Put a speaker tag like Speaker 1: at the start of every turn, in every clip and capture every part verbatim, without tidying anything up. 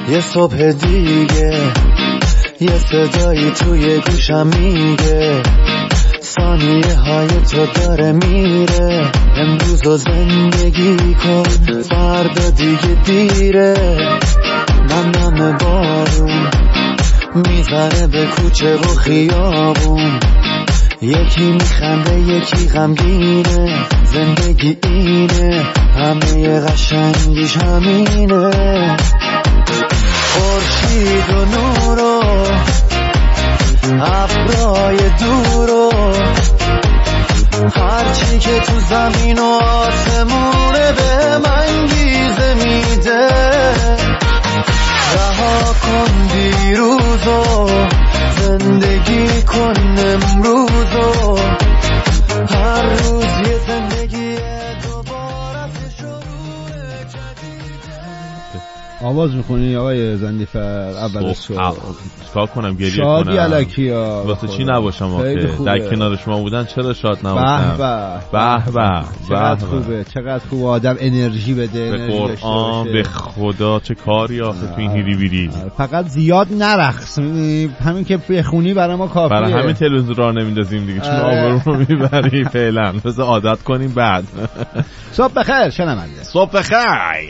Speaker 1: یه صبح دیگه یه صدایی توی گوشم میگه ثانیه های تو داره میره، امروز رو زندگی کن فردا دیگه دیره. من نم بارون میزنه به کوچه و خیابون، یکی میخنده یکی غمگینه، زندگی اینه همه قشنگیش همینه. خورشید و نور و ابرای دور و هرچی که تو زمین و آسمونه به من انگیزه میده. رها کن دیروزو زندگی کن امروزو، هر روز یه زندگی دوباره شروع جدیده.
Speaker 2: آواز میخونی آقای زندیفر اول صبح؟
Speaker 3: چیکار کنم گریه کنم؟
Speaker 2: شادی الکیا
Speaker 3: واسه چی نباشم آخه؟ در کنار شما بودن چرا شاد نباشم؟
Speaker 2: به به
Speaker 3: به
Speaker 2: چقدر خوبه، چقدر خوبه آدم انرژی بده.
Speaker 3: به قرآن به خدا چه کاری آخه تو این هیری بیری.
Speaker 2: فقط زیاد نرقص، همین که بخونی برای ما کافیه.
Speaker 3: برای همین تلویزیون راه نمیندازیم دیگه، چون آبرو رو میبری فعلا. بذار عادت کنیم بعد.
Speaker 2: صبح بخیر شنونده.
Speaker 3: صبح بخیر.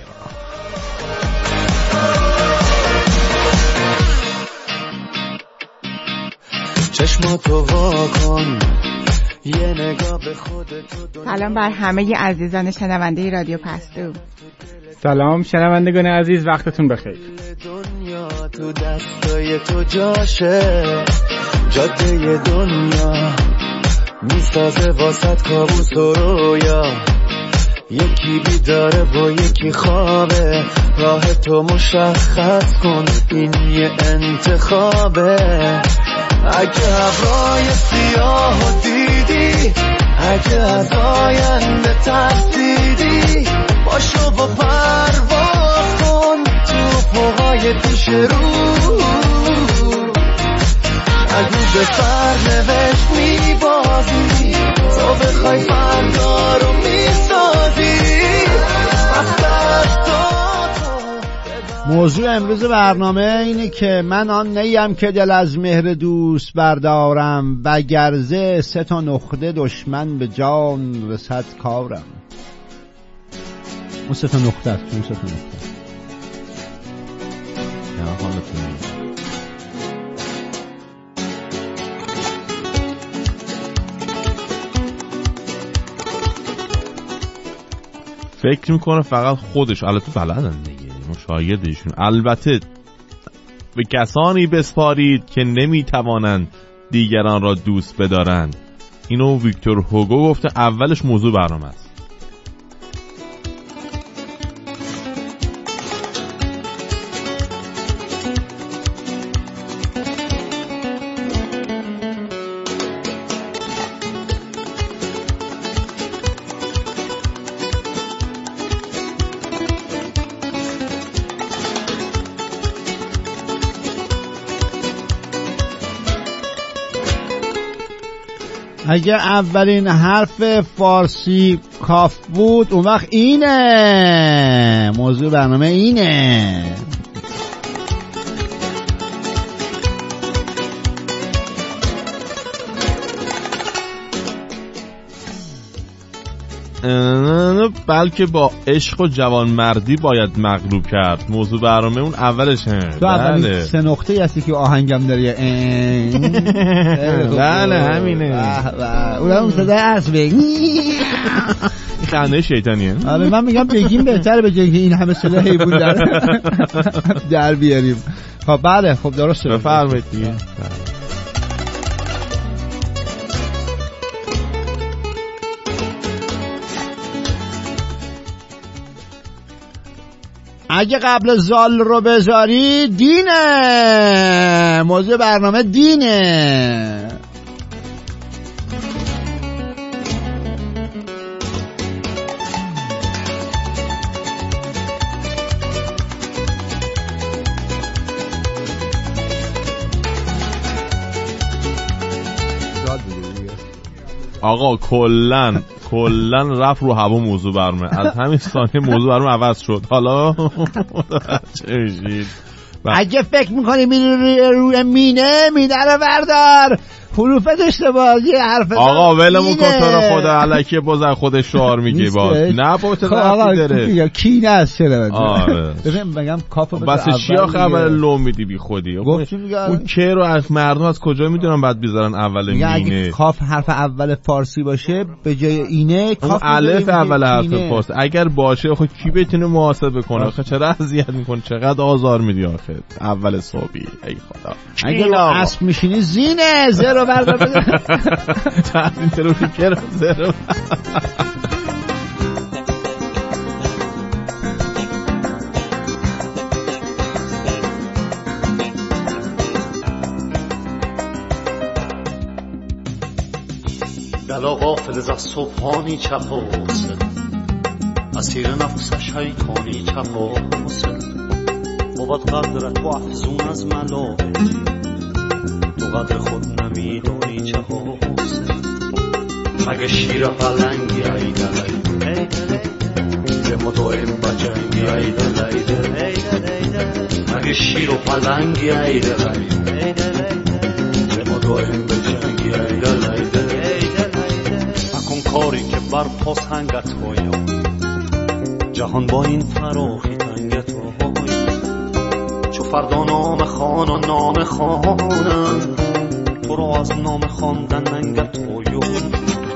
Speaker 1: چشماتو واکن یه نگاه به خودت.
Speaker 4: سلام بر همه عزیزان شنونده رادیو پستو.
Speaker 5: سلام شنوندگان عزیز، وقتتون بخیر.
Speaker 1: دنیا تو دستای تو جاشه، جاده دنیا میسازه واسط کابوس و رویا، یکی بیداره و یکی خوابه، راه تو مشخص کن این یه انتخابه. اگه ابرای سیاه و دیدی، اگه از آینده ترسیدی، باشو و پرواز کن تو فوقای پیش رو. اگه به سرنوشت میبازی، تو بخوای فردا رو میسازی.
Speaker 2: موضوع امروز برنامه اینه که من آن نیم که دل از مهر دوست بردارم، و گرزه سه تا نقطه دشمن به جان رسد کارم. اون سه تا نقطه است، اون سه تا نقطه
Speaker 3: یا حالتون. فکر میکنه فقط خودش، البته بلدن دیگه مشاهدهشون، البته به کسانی بسپارید که نمیتوانند دیگران را دوست بدارند. اینو ویکتور هوگو گفته، اولش موضوع برنامه است.
Speaker 2: اگه اولین حرف فارسی کاف بود اون وقت اینه موضوع برنامه، اینه
Speaker 3: بلکه با عشق و جوانمردی باید مغلوب کرد. موضوع برنامه اون اولشه.
Speaker 2: تو اولین سه نقطه هستی که آهنگم داری.
Speaker 3: بله همینه.
Speaker 2: اونم صدای اسبه
Speaker 3: خنده شیطانیه.
Speaker 2: آره من میگم بگیم بهتره به جای این همه صدا حیوان در در بیاریم. خب بله خب درسته،
Speaker 3: بفرمایید دیگه.
Speaker 2: اگه قبل زال رو بذاری دینه، موضوع برنامه دینه.
Speaker 3: آقا کلن کلن رفت رو هوا موضوع برنامه، از همین ثانیه موضوع برنامه عوض شد. حالا چه میشید؟
Speaker 2: اگه فکر میکنی میری روی مینه، مینه رو بردار، حروفت اشتباه، یه حرف
Speaker 3: آقا ولمون کن تو رو خدا، الکی بازر خودش شعار میگه باز. نه با تو رفتی داره
Speaker 2: یا کینه است چرا؟
Speaker 3: آره
Speaker 2: ببین میگم کافو
Speaker 3: بس چی آخه اول لو میدی بی خودی؟ اون که رو از مردم از کجا میدونن بعد بیذارن اول مینه؟
Speaker 2: اگه کاف حرف اول فارسی باشه به جای اینه کاف
Speaker 3: الف اول حرف فارسی اگر باشه خب کی بتونه محاسبه کنه؟ آخه چرا اذیت میکنه؟ چقدر آزار میدی آخه اول صبحی؟ ای خدا
Speaker 2: اگه رو اسب میشینی زینه زیرو بردار بده
Speaker 3: تحریم تروفیکه رو زیرو.
Speaker 1: دلا غافل از صبحانی چپ و حسن، اسیر نفسش هیکانی چپ و حسن، بود قدرت و افزون از ملائک، تو قدر خود نمیدانی چه حسن. مگه شیر پلنگی ای دلی به مدائم بجنگی ای دلی، مگه شیر و پلنگی ای دلی به مدائم بجنگی ای دلی. مکن کاری که بر پاسنگت هایم، جهان با این فراخی تنگت هایم، چو فردا نام خان و نام خانم، تو رو از نام خواندن ننگت هایم.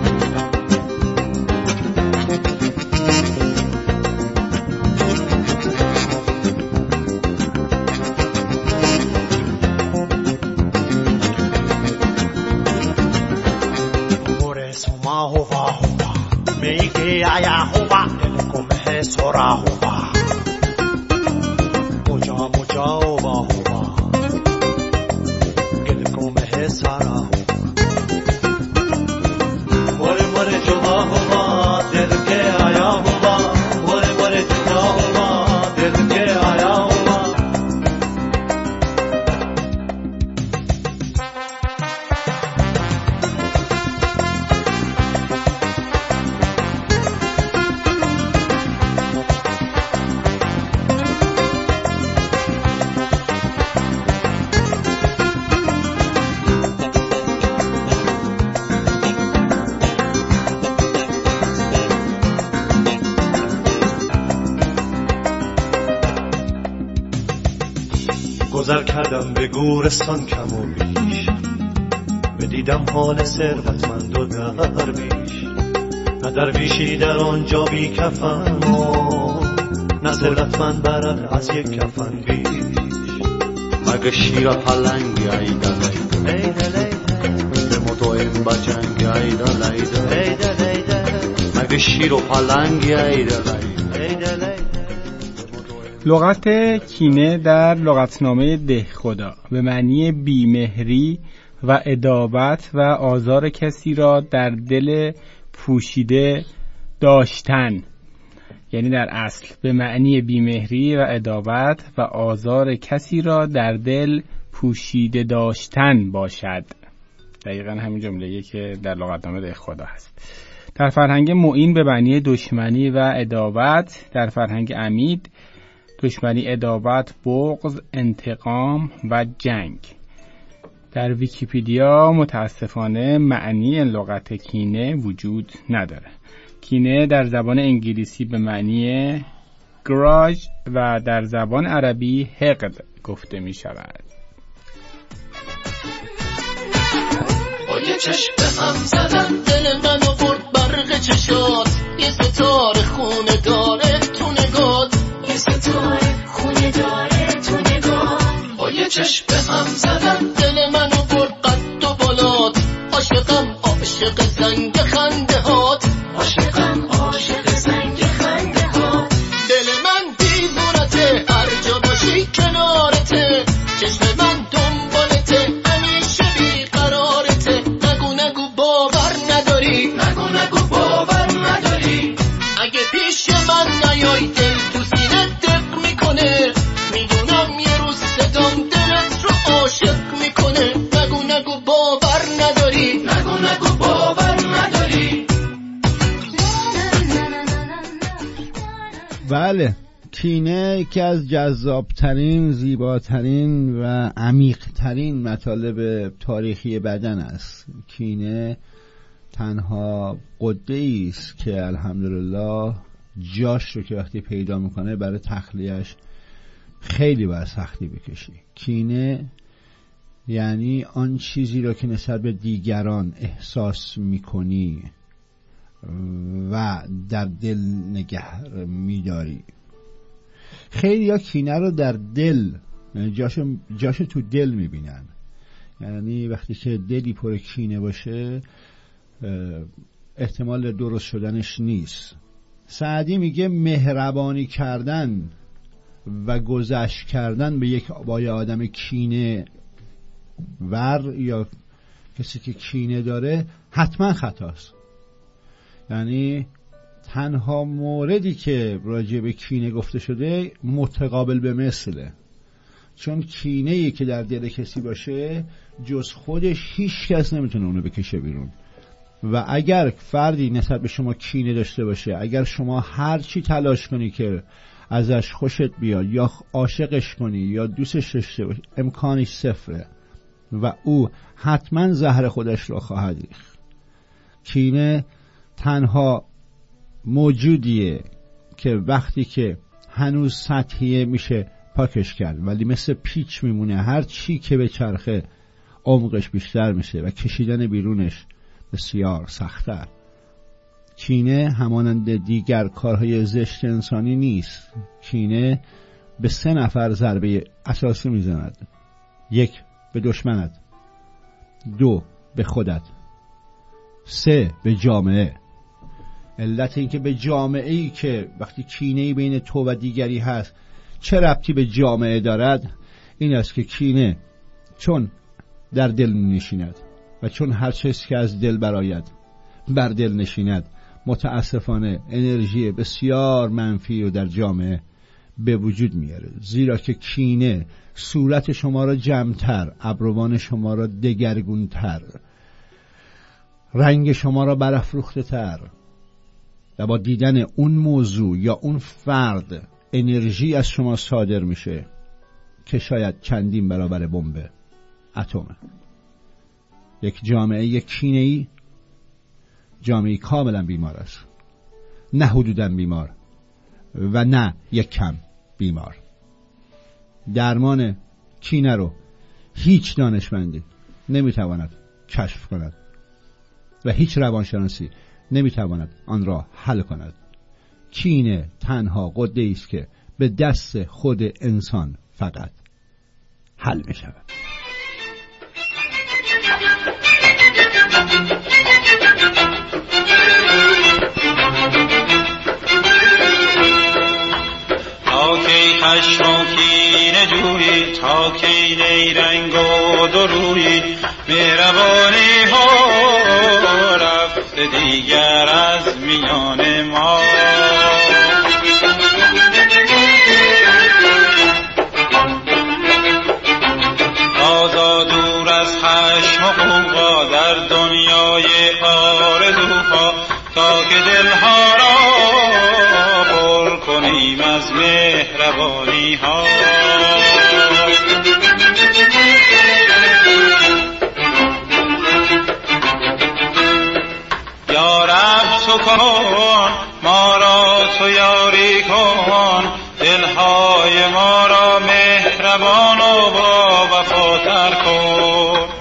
Speaker 6: آیا هوا دلکم ہے سورا ہوا مجا مجا ہوا ہوا دلکم ہے سارا مورے مورے جدا ہوا دل کے آیا ہوا مورے مورے جدا ہوا دل کے آیا ہوا. گذر کردم به گورستان کم و بیش، بدیدم حال ثروتمند و درویش، نه درویشی در آنجا بی کفن و نه ثروتمند برد از یک کفن بیش.
Speaker 1: مگه شیر پلنگی ای دلی به مدائم بجنگی ای دلی، مگه شیر و پلنگی ای دلی.
Speaker 5: لغت کینه در لغتنامه دهخدا به معنی بیمهری و عداوت و آزار کسی را در دل پوشیده داشتن، یعنی در اصل به معنی بیمهری و عداوت و آزار کسی را در دل پوشیده داشتن باشد. دقیقا همین جمله‌ای که در لغتنامه دهخدا هست. در فرهنگ معین به معنی دشمنی و عداوت، در فرهنگ عمید دشمنی، عداوت، بغض، انتقام و جنگ. در ویکی‌پدیا متاسفانه معنی لغت کینه وجود نداره. کینه در زبان انگلیسی به معنی گراج و در زبان عربی حقد گفته می شود.
Speaker 7: با یه چشم به هم زدن دل منو برد برق چشات، یه ستاره خونه داره تو نگات، یه ستاره خونه داره تو نگات. با یه چشم به هم زدن دل منو برد قد و بالات، عاشقم عاشق زنگ خنده هات، عاشقم عاشق زنگ خنده هات. دل من دیوونته هر جا باشی کنارته، چشم من دنبالته همیشه بیقرارته. نگو نگو باور نداری، نگو نگو باور نداری، اگه پیش من نیای دل تو سینه دق میکنه، میدونم یه روز صدام دلت رو عاشق میکنه. نگو نگو باور نداری، نگو نگو باور نداری.
Speaker 2: بله کینه یکی از جذابترین، زیباترین و عمیقترین مطالب تاریخی بدن است. کینه تنها قده است که الحمدلله جاش رو که وقتی پیدا میکنه برای تخلیهش خیلی باید سختی بکشی. کینه یعنی آن چیزی رو که نسبت به دیگران احساس میکنی و در دل نگه میداری. خیلی ها کینه رو در دل، جاشو, جاشو تو دل میبینن. یعنی وقتی که دلی پر کینه باشه احتمال درست شدنش نیست. سعدی میگه مهربانی کردن و گذشت کردن به یک با یه آدم کینه ور یا کسی که کینه داره حتما خطاست. یعنی تنها موردی که راجع به کینه گفته شده متقابل به مثله، چون کینه‌ای که در دل کسی باشه جز خودش هیچ کس نمیتونه اونو بکشه بیرون. و اگر فردی نسبت به شما کینه داشته باشه، اگر شما هر چی تلاش کنی که ازش خوشت بیاد یا عاشقش کنی یا دوستش داشته باشی، امکانش صفره و او حتما زهر خودش رو خواهد ریخت. کینه تنها موجودیه که وقتی که هنوز سطحیه میشه پاکش کرد، ولی مثل پیچ میمونه. هر چی که به چرخه عمقش بیشتر میشه و کشیدن بیرونش بسیار سخته. کینه همانند دیگر کارهای زشت انسانی نیست. کینه به سه نفر ضربه اساسی میزند: یک، به دشمنت، دو، به خودت، سه، به جامعه. علت این که به جامعه ای که وقتی کینه‌ای بین تو و دیگری هست چه ربطی به جامعه دارد، این است که کینه چون در دل نشیند و چون هر چیزی که از دل براید بر دل نشیند، متاسفانه انرژی بسیار منفی رو در جامعه به وجود میاره. زیرا که کینه صورت شما را جمع‌تر، ابروان شما را دگرگون‌تر، رنگ شما را برافروخته‌تر و با دیدن اون موضوع یا اون فرد انرژی از شما صادر میشه که شاید چندین برابر بمب اتمه. یک جامعه یک کینه‌ای جامعه کاملا بیمار است، نه حدوداً بیمار و نه یک کم بیمار. درمان کینه رو هیچ دانشمندی نمیتواند کشف کند و هیچ روانشناسی نمیتواند آن را حل کند. کینه تنها قده‌ای است که به دست خود انسان فقط حل می شود.
Speaker 8: تا کی خشم و کینه جویی، تا کی نیرنگ و درویی، مهربانی ها رفت دیگر از میان ما. تازا دور از خشم و غوغا در دنیای آرزوها، تا که دلها را پر کنیم از مهربانی ها. یا رب تو کن ما را، تو یاری کن دلهای ما را، مهربان و با وفاتر کن.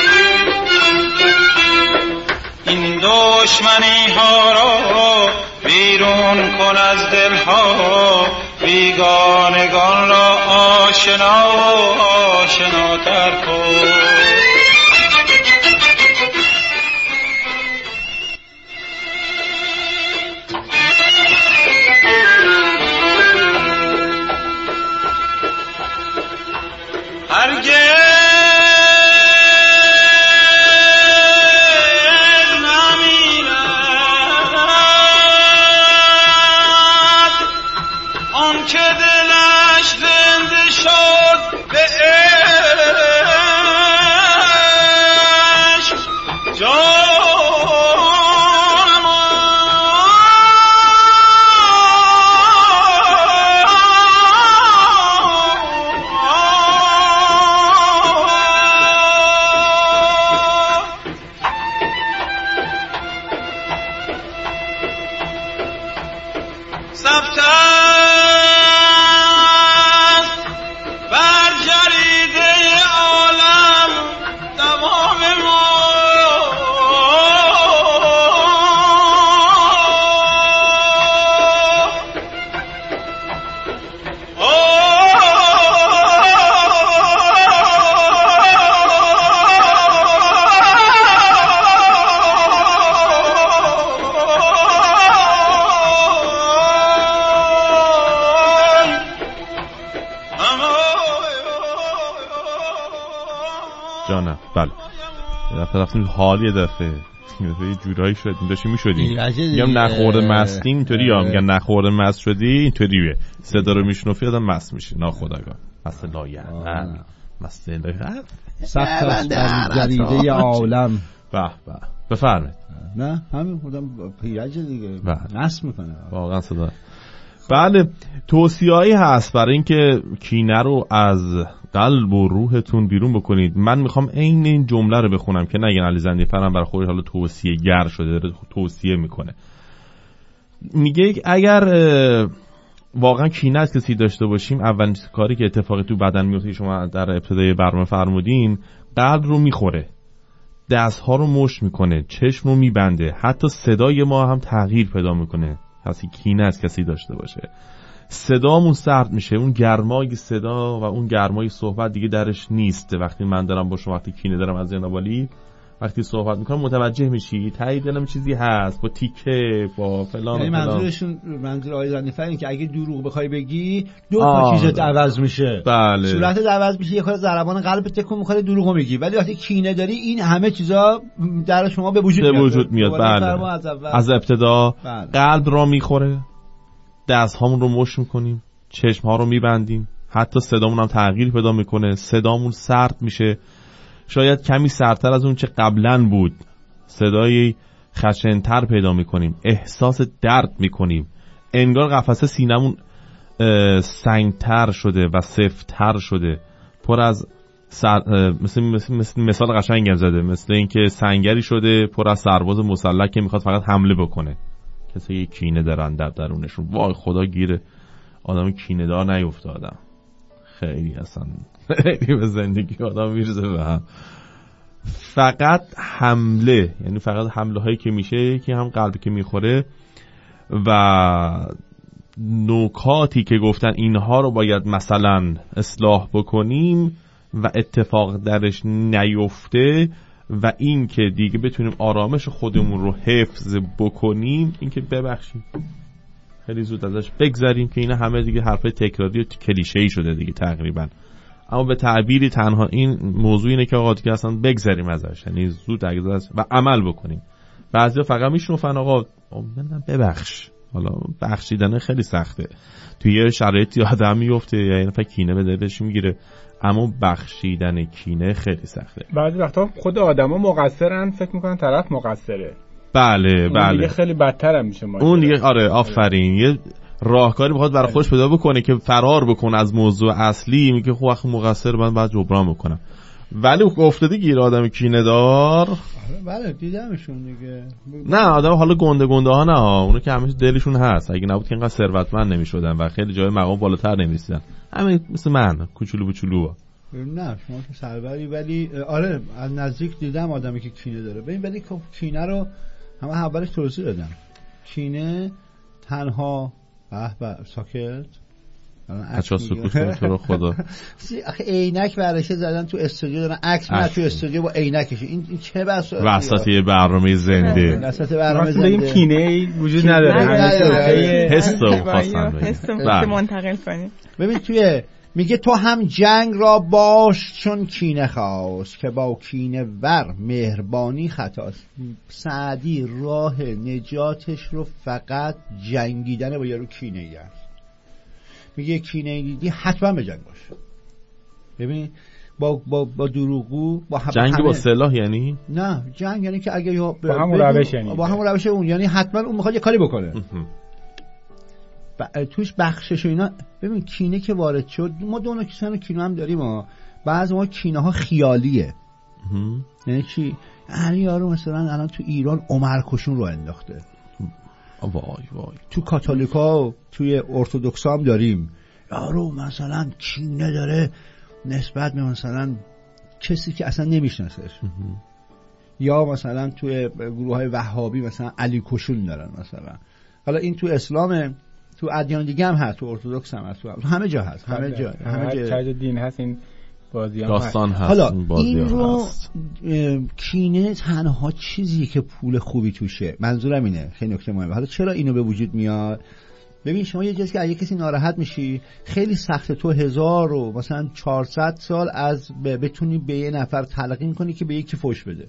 Speaker 8: این دشمنی ها را بیرون کن از دلها، بیگانگان را آشنا و آشناتر کن.
Speaker 3: جانم. بله یه دفعه رفتیم حال یه دفعه یه جورایی شد داشتیم میشدیم میگم نخورده مستیم اینطوری یا میگن نخورده مست شدی اینطوریه صدا رو میشنوفی آدم مست میشه ناخودآگاه مست لایعقل مست لایعقل
Speaker 2: سخت است بر جریده عالم.
Speaker 3: به به بفرمایید.
Speaker 2: نه همین خودم پیرج دیگه نصب میکنه
Speaker 3: واقعا صدا. بله توصیه‌ای هست برای اینکه کینه رو از قلب و روحتون بیرون بکنید. من میخوام عین این جمله رو بخونم که نگن علی زندیفرم برای خودش حالا توصیه گر شده داره توصیه میکنه. میگه اگر واقعا کینه از کسی داشته باشیم اولین کاری که اتفاقی تو بدن میفته شما در ابتدای برنامه فرمودین قلب رو میخوره، دستها رو مشت میکنه، چشم رو میبنده، حتی صدای ما هم تغییر پیدا میکنه. کسی کینه از کسی داشته باشه صدامون سرد میشه، اون گرمای صدا و اون گرمای صحبت دیگه درش نیست. وقتی من دارم با شما وقتی کینه دارم از زینابالی وقتی صحبت میکنم متوجه میشی تایید دلم چیزی هست با تیکه با فلان.
Speaker 2: یعنی منظورشون منظور آقای زنیفر اینه که اگه دروغ بخوای بگی دو تا چیزت عوض میشه.
Speaker 3: بله
Speaker 2: صورتت عوض میشه، یه کار ضربان قلب تکون میخوره دروغو میگی، ولی وقتی کینه داری این همه چیزا در شما به وجود
Speaker 3: به
Speaker 2: میاد.
Speaker 3: وجود میاد. بله
Speaker 2: از,
Speaker 3: از ابتدا بله. قلب را میخوره، دست هامون رو مشت میکنیم، چشم ها رو میبندیم، حتی صدامون هم تغییر پیدا میکنه، صدامون سرد میشه، شاید کمی سردتر از اون چه قبلا بود، صدایی خشن‌تر پیدا میکنیم، احساس درد میکنیم، انگار قفسه سینمون سنگتر شده و سفت‌تر شده، پر از سر... مثل... مثل... مثل مثال قشنگی زده، مثل اینکه سنگری شده پر از سرباز مسلح که میخواد فقط حمله بکنه. کسی کینه دارن در درونشون. وای خدا گیره آدم کینه دار نیفتادم. خیلی اصلا خیلی به زندگی آدم میرزه به هم. فقط حمله، یعنی فقط حمله هایی که میشه که هم قلبی که میخوره و نکاتی که گفتن اینها رو باید مثلا اصلاح بکنیم و اتفاق درش نیفته و این که دیگه بتونیم آرامش خودمون رو حفظ بکنیم، این که ببخشیم خیلی زود ازش بگذریم که اینا همه دیگه حرفای تکراری و کلیشه‌ای شده دیگه تقریبا. اما به تعبیری تنها این موضوع اینه که آقا دیگه اصلا بگذریم ازش، یعنی زود ازش و عمل بکنیم. بعضیا فقط میشنفن آقا من ببخش. حالا بخشیدن خیلی سخته، توی یه شرایطی آدم میفته یعنی فکر کینه به دلش میگیره، اما بخشیدن کینه خیلی سخته.
Speaker 5: بعضی وقتا خود آدما مقصرن، فکر میکنن طرف مقصره.
Speaker 3: بله بله
Speaker 5: اون دیگه خیلی بدتر هم میشه.
Speaker 3: اون دیگه آره آفرین، یه راهکاری بخواد برای خودش پیدا بکنه که فرار بکنه از موضوع اصلی، میگه خب وقت مقصر من بعد جبران بکنم. ولی افتاده گیر آدم کینه دار.
Speaker 2: بله دیدمشون دیگه.
Speaker 3: نه آدم حالا گنده گنده ها نه ها، اونا که همیشه دلشون هست، اگه نبود که اینقدر ثروتمند نمیشدن و خیلی جای مقام بالاتر نمیرسیدن. همین مثل من کوچولو بچولو.
Speaker 2: نه شما که سربری، ولی آره از نزدیک دیدم آدمی که کینه داره. ببین ولی خب کینه رو همه اولش توضیح دادم. کینه تنها به به ساکت
Speaker 3: بچه‌ها سکوت کنید تو رو خدا.
Speaker 2: آخه عینک برشه زدن تو استودیو دارن عکس میاد تو استودیو با عینکش. این این چه بس
Speaker 3: وسط یه برنامه زنده،
Speaker 2: وسط برنامه زنده
Speaker 5: این کینه وجود نداره،
Speaker 3: حس رو خواستن
Speaker 4: حس منتقل کنید.
Speaker 2: ببین توی میگه تو هم جنگ را باش چون کینه خواست که با کینه ور مهربانی خطاست. سعدی راه نجاتش رو فقط جنگیدن با یارو کینه ای است. میگه کینه دیدی حتما به جنگ باش. ببین با با با دروغگو با
Speaker 3: جنگ با سلاح یعنی
Speaker 2: نه، جنگ یعنی که اگه
Speaker 5: با همون روش یعنی
Speaker 2: با همون روش اون یعنی حتما اون میخواد یه کاری بکنه. ب... توش بخشش و اینا. ببین کینه که وارد شد، ما دو نوع کسان کینه هم داریم ها. بعضی ما کینه ها خیالیه. یعنی چی؟ یعنی یارو مثلا الان تو ایران عمر کشون رو انداخته.
Speaker 3: وای وای.
Speaker 2: تو کاتولیکا توی ارتدوکسا هم داریم. یارو مثلا کینه داره نسبت به مثلا کسی که اصلا نمیشناسش. یا مثلا توی گروه های وهابی مثلا علی کشون دارن مثلا. حالا این تو اسلامه، تو ادیان دیگه هم هست، تو ارتدوکس هم هست، تو همه جا هست، همه جا
Speaker 5: همه جا هر دین هست این بازی هم
Speaker 3: داستان هست.
Speaker 2: حالا
Speaker 3: این, بازی
Speaker 2: این رو
Speaker 3: هست.
Speaker 2: کینه تنها چیزی که پول خوبی توشه، منظورم اینه، خیلی نکته مهمه. حالا چرا اینو به وجود میاد؟ ببین شما یه جایی که اگه کسی ناراحت میشی خیلی سخته تو هزار و مثلا چهارصد سال از بتونی به یه نفر تلقین کنی که به یکی فوش بده،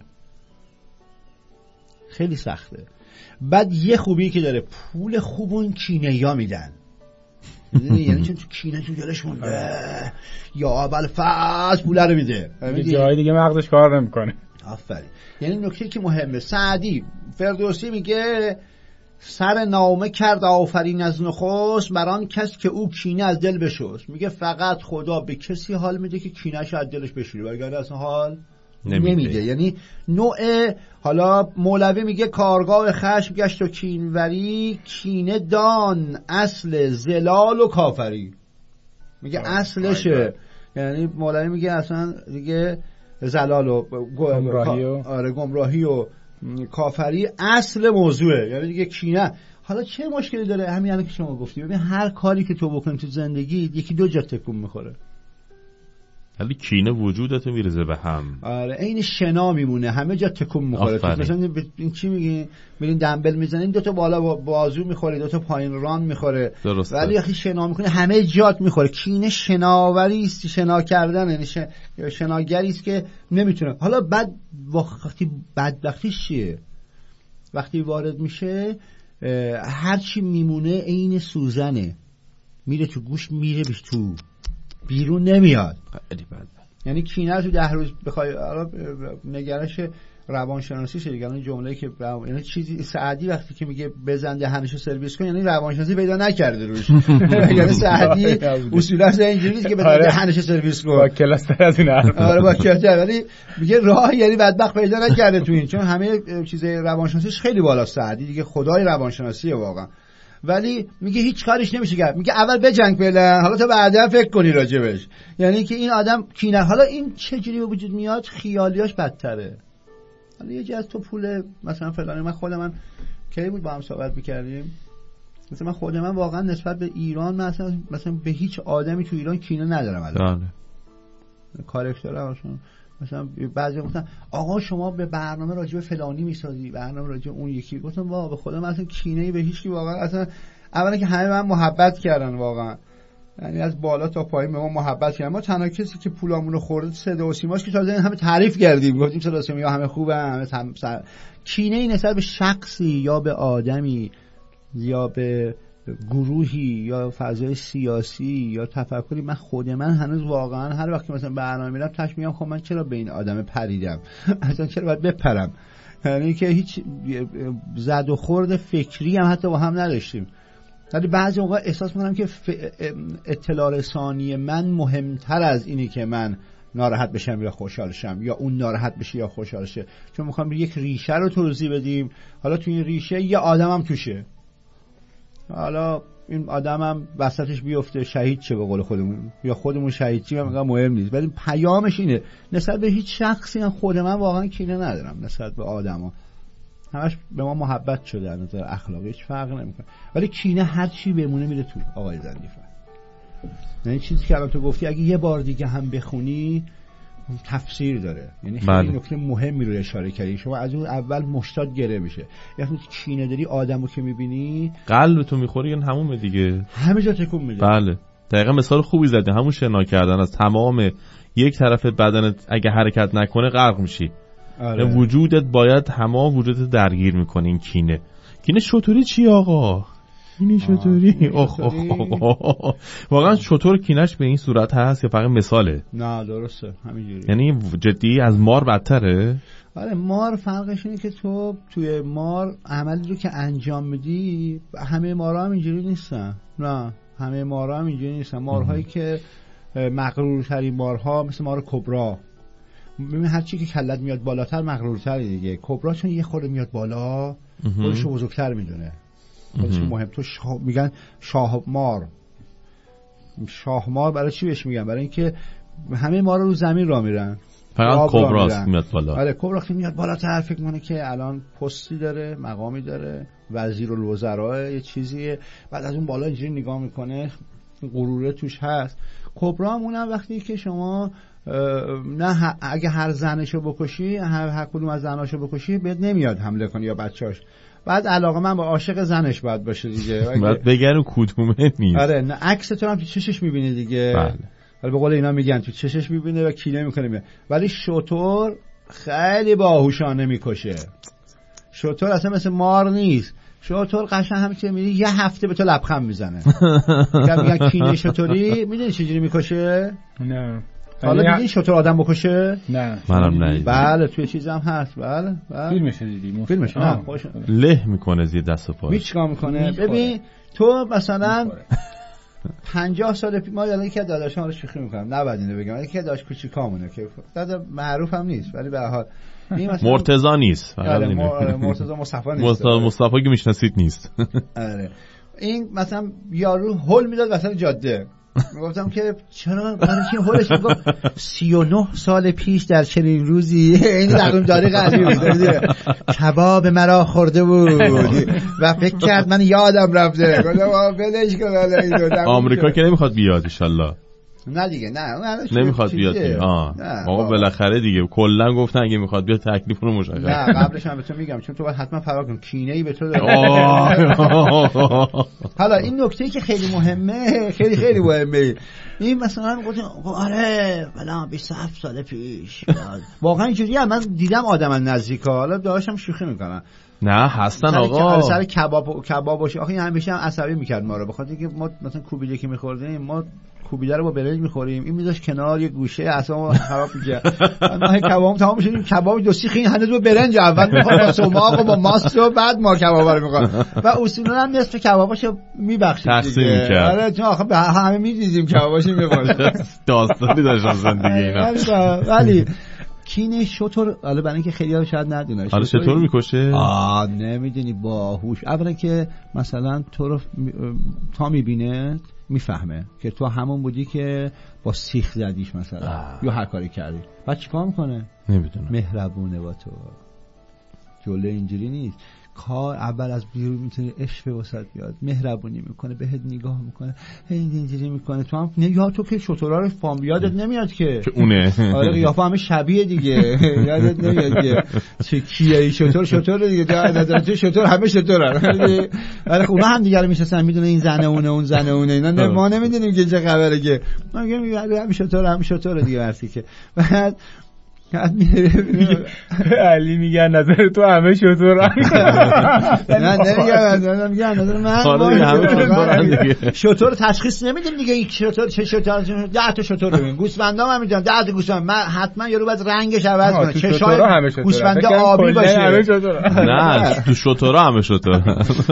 Speaker 2: خیلی سخته. بعد یه خوبی که داره پول خوب اون کینه‌یا میدن، یعنی چون تو کینه تو دلش مونده یا اول فاز پول رو میده،
Speaker 5: جای دیگه مغزش کار نمیکنه.
Speaker 2: آفرین. یعنی نکته که مهمه، سعدی فردوسی میگه سر نامه کرد آفرین از نخست بران کس که او کینه از دل بشست. میگه فقط خدا به کسی حال میده که کینه‌ش از دلش بشوره، وگرنه اصلا حال نمیده. نمیده. یعنی نوع، حالا مولوی میگه کارگاه خشم گشت و کینوری، کینه دان اصل زلال و کافری. میگه اصلشه، یعنی مولوی میگه اصلا دیگه زلال و گمراهی و آره گمراهی و کافری اصل موضوعه، یعنی دیگه کینه. حالا چه مشکلی داره؟ همین الان که شما گفتی، ببین هر کاری که تو بکنی تو زندگی یکی دو جا تکون میخوره،
Speaker 3: ولی کینه وجودتو میرزه به هم. آره
Speaker 2: این شنا میمونه همه جا تکون میخوره. مثلا این چی میگی؟ میرین دنبل میزنین دو تا بالا بازو میخوره، دو تا پایین ران میخوره، ولی وقتی شنا میکنه همه جات میخوره. کینه شناوری است، شنا کردن، یعنی شناگری است که نمیتونه. حالا بعد وقتی بدبختیش چیه؟ وقتی وارد میشه هر چی میمونه عین سوزنه، میره تو گوش، میره بیش تو بیرون نمیاد. یعنی کینه تو ده روز بخوای نگرش روانشناسی شه دیگه، اون جمله‌ای که یعنی چیزی سعدی وقتی که میگه بزن دهنشو سرویس کن، یعنی روانشناسی پیدا نکرده روش. یعنی سعدی اصولا اینجوری نیست که بزن دهنشو سرویس کن،
Speaker 5: با کلاس تر از این حرف.
Speaker 2: آره با کلاس، ولی میگه راه، یعنی بدبخت پیدا نکرده تو این، چون همه چیزای روانشناسیش خیلی بالاست. سعدی دیگه خدای روانشناسیه واقعا، ولی میگه هیچ کارش نمیشه کرد. میگه اول بجنگ فعلا، حالا تا بعدا فکر کنی راجبش. یعنی که این آدم کینه، حالا این چجوری به وجود میاد؟ خیالیاش بدتره. حالا یه جا از تو پول مثلا فلانی، من خود من کی بود با هم صحبت میکردیم، مثلا من خود من واقعا نسبت به ایران مثلا مثلا به هیچ آدمی تو ایران کینه ندارم الان. کارکترشون مثلا بعضی گفتن آقا شما به برنامه راجع به فلانی میسازی، برنامه راجع به اون یکی. گفتم واقعا به خدا من اصلا کینه‌ای به هیچ کی واقعا، اصلا اولا که همه من محبت کردن واقعا، یعنی از بالا تا پایین به ما محبت کردن. ما تنها کسی که پولامون رو خورده صدا و سیماش که تازه همه تعریف کردیم، گفتیم صدا و سیما همه خوبه، همه تم... سر... کینه‌ای نسبت به شخصی یا به آدمی یا به گروهی یا فضای سیاسی یا تفکری، من خود من هنوز واقعا هر وقت که مثلا برنامه میرم تاش میگم خب من چرا به این آدم پریدم، اصلا چرا باید بپرم. یعنی که هیچ زد و خورد فکری هم حتی با هم نداشتیم، ولی بعضی موقع احساس میکنم که اطلاع رسانی من مهمتر از اینی که من ناراحت بشم یا خوشحال شم یا اون ناراحت بشه یا خوشحال شه، چون میخوام یک ریشه رو توضیح بدیم. حالا تو این ریشه یه آدمم توشه، حالا این آدمم وسطش بیفته شهید چه به قول خودمون، یا خودمون شهید چی، هم مهم نیست، ولی پیامش اینه نسبت به هیچ شخصی من خود من واقعا کینه ندارم، نسبت به آدما همش به ما محبت شده، از نظر اخلاقی هیچ فرق نمیکنه، ولی کینه هر چی بمونه میره تو. آقای زندیفر یعنی چیزی که الان تو گفتی اگه یه بار دیگه هم بخونی تفسیر داره، یعنی خیلی بله. نکته مهمی رو اشاره کردی. شما از اون اول مشتاق گره میشه، یعنی کینه داری آدمو که میبینی قلب
Speaker 3: تو میخوری، یعنی همون دیگه
Speaker 2: همه جا تکون میده.
Speaker 3: بله دقیقاً مثال خوبی زدی، همون شنا کردن از تمام یک طرف بدنت اگه حرکت نکنه غرق میشی. آره. وجودت باید تمام وجودت درگیر میکنه این کینه. کینه شطوری چی آقا؟ کینه شطوری اوه اوه واقعا شطور کینش به این صورت هست یا فقط مثاله؟
Speaker 2: نه درسته همینجوری.
Speaker 3: یعنی جدی از مار بدتره؟
Speaker 2: آره مار فرقش اینه که تو توی مار عملی رو که انجام میدی، همه مارها هم اینجوری نیستن. نه همه مارها هم اینجوری نیستن. مارهایی که مغرورترین مارها مثل مار کبرا، ببین هر چی که کلت میاد بالاتر مغرورتر دیگه. کبرا چون یه خورده میاد بالا خودشو بزرگتر میدونه، خودشو مهم. تو شاه... میگن شاه مار، شاه مار برای چی بهش میگن؟ برای اینکه همه مارا رو زمین را میرن،
Speaker 3: فقط کبراست میاد بالا.
Speaker 2: آره کبرا که میاد بالاتر فکر کنه که الان پستی داره، مقامی داره، وزیر الوزراء یه چیزیه، بعد از اون بالا اینجوری نگاه میکنه، غروره توش هست. کبرا هم اونم وقتی که شما نه اگه هر زنشو بکشی، هر, هر کدوم از زناشو بکشی بهت نمیاد حمله کنی یا بچه‌اش، بعد علاقه من با عاشق زنش باید باشه دیگه.
Speaker 3: بعد بگن کدومه نیست.
Speaker 2: آره نه عکس تو هم تو چشش میبینی دیگه.
Speaker 3: بله.
Speaker 2: ولی به قول اینا میگن تو چشش میبینه و کینه میکنه میگه. ولی شتر خیلی باهوشانه میکشه. شتر اصلا مثل مار نیست. شتر قشنگ همین که میگه یه هفته به تو لبخند میزنه. میگن کینه شتری میدونی چجوری میکشه؟
Speaker 5: نه.
Speaker 2: حالا دیدی شتر آدم بکشه؟
Speaker 5: نه.
Speaker 3: منم ندیدم.
Speaker 2: بله توی چیزام هست. بله. بله.
Speaker 5: فیلمش دیدی؟
Speaker 2: فیلمش نه خوش.
Speaker 3: له میکنه زیر دست و پا.
Speaker 2: چیکار میکنه؟ ببین تو مثلا پنجاه سال پیش ما یادم یکی داداشم رو شوخی میکنم نباید اینو بگم یکی داداش کوچیکامونه که دادا معروف هم نیست ولی به هر حال
Speaker 3: مرتضی نیست فقط
Speaker 2: اینه مرتضی مصطفی نیست
Speaker 3: مصطفی که میشناسید نیست.
Speaker 2: آره این مثلا یارو هول میداد وسط جاده میگفتم که چرا برای چی هولش میگفت سی و نه سال پیش در چنین روزی این رقم داری قضیه بود کباب مرا خورده بود و فکر کرد من یادم رفته گفتم ولش کن.
Speaker 3: آمریکا که نمیخواد بیاد ان شاء الله.
Speaker 2: نه دیگه نه
Speaker 3: نمیخواد بیاد دیگه. آه آقا بالاخره دیگه کلا گفتن اگه میخواد بیاد تکلیف رو مشخص.
Speaker 2: نه قبلش هم به تو میگم چون تو باید حتما فرار کن کینه‌ای به تو داره. حالا این نکته‌ای که خیلی مهمه خیلی خیلی مهمه این مثلا گفتم آره بلا بیست و هفت سال پیش واقعا اینجوریه. من دیدم آدم نزدیکا حالا داشتم شوخی میکنم
Speaker 3: نه هستن
Speaker 2: سر
Speaker 3: آقا
Speaker 2: سر کباب کباب باشه آخه این همیشه هم عصبی میکرد ما رو بخاطر اینکه ما مثلا کوبیده که میخوردیم ما کوبیده رو با برنج میخوریم این میذاش کنار یه گوشه اصلا خراب میشه. ما کبابم تمام میشه کباب دو سیخ این هنوز با برنج اول میخوره با سماق و با ماست و بعد ما کباب رو میخوریم و اصولا هم نصف کباباشو میبخشید
Speaker 3: تقسیم میکرد.
Speaker 2: آره چون آخه همه میدیدیم کباباشو میخوریم.
Speaker 3: داستانی داشتن زندگی اینا.
Speaker 2: ولی کینه شتر حالا برای اینکه خیلی‌ها شاید ندونن
Speaker 3: حالا شتر میکشه؟
Speaker 2: آ نمیدونی باهوش. اولا که مثلا تو رو تا میبینه میفهمه که تو همون بودی که با سیخ زدیش مثلا آه. یا هر کاری کردی بعد چیکار میکنه؟
Speaker 3: نمیدونم.
Speaker 2: مهربونه با تو جلوه اینجوری نیست. کار اول از بیرون میتونه عشق واسط بیاد مهربونی میکنه بهت نگاه میکنه اینجوری میکنه تو هم یا تو که شترا رو فام یادت نمیاد که
Speaker 3: که اونه
Speaker 2: آره قیافه همه شبیه دیگه یادت نمیاد که چه کیه شتر شتر دیگه تو شتر همه شترن ولی اونا هم دیگه رو میشناسن میدونه این زنه اونه اون زنه اونه اینا ما نمیدونیم که چه خبره که ما میگیم همه شتر همه شتر دیگه وقتی که بعد
Speaker 5: علی میگه نظر تو همه شطور
Speaker 2: نه نمیگم میگم نظر من شطور تشخیص نمیدیم دیگه این شطور چه شطور ده تا شطور ببین گوسفندام هم میدونم ده تا گوسفند من حتما یارو باید رنگش عوض کنه چشای گوسفند آبی باشه
Speaker 3: نه تو شطورا همه شطور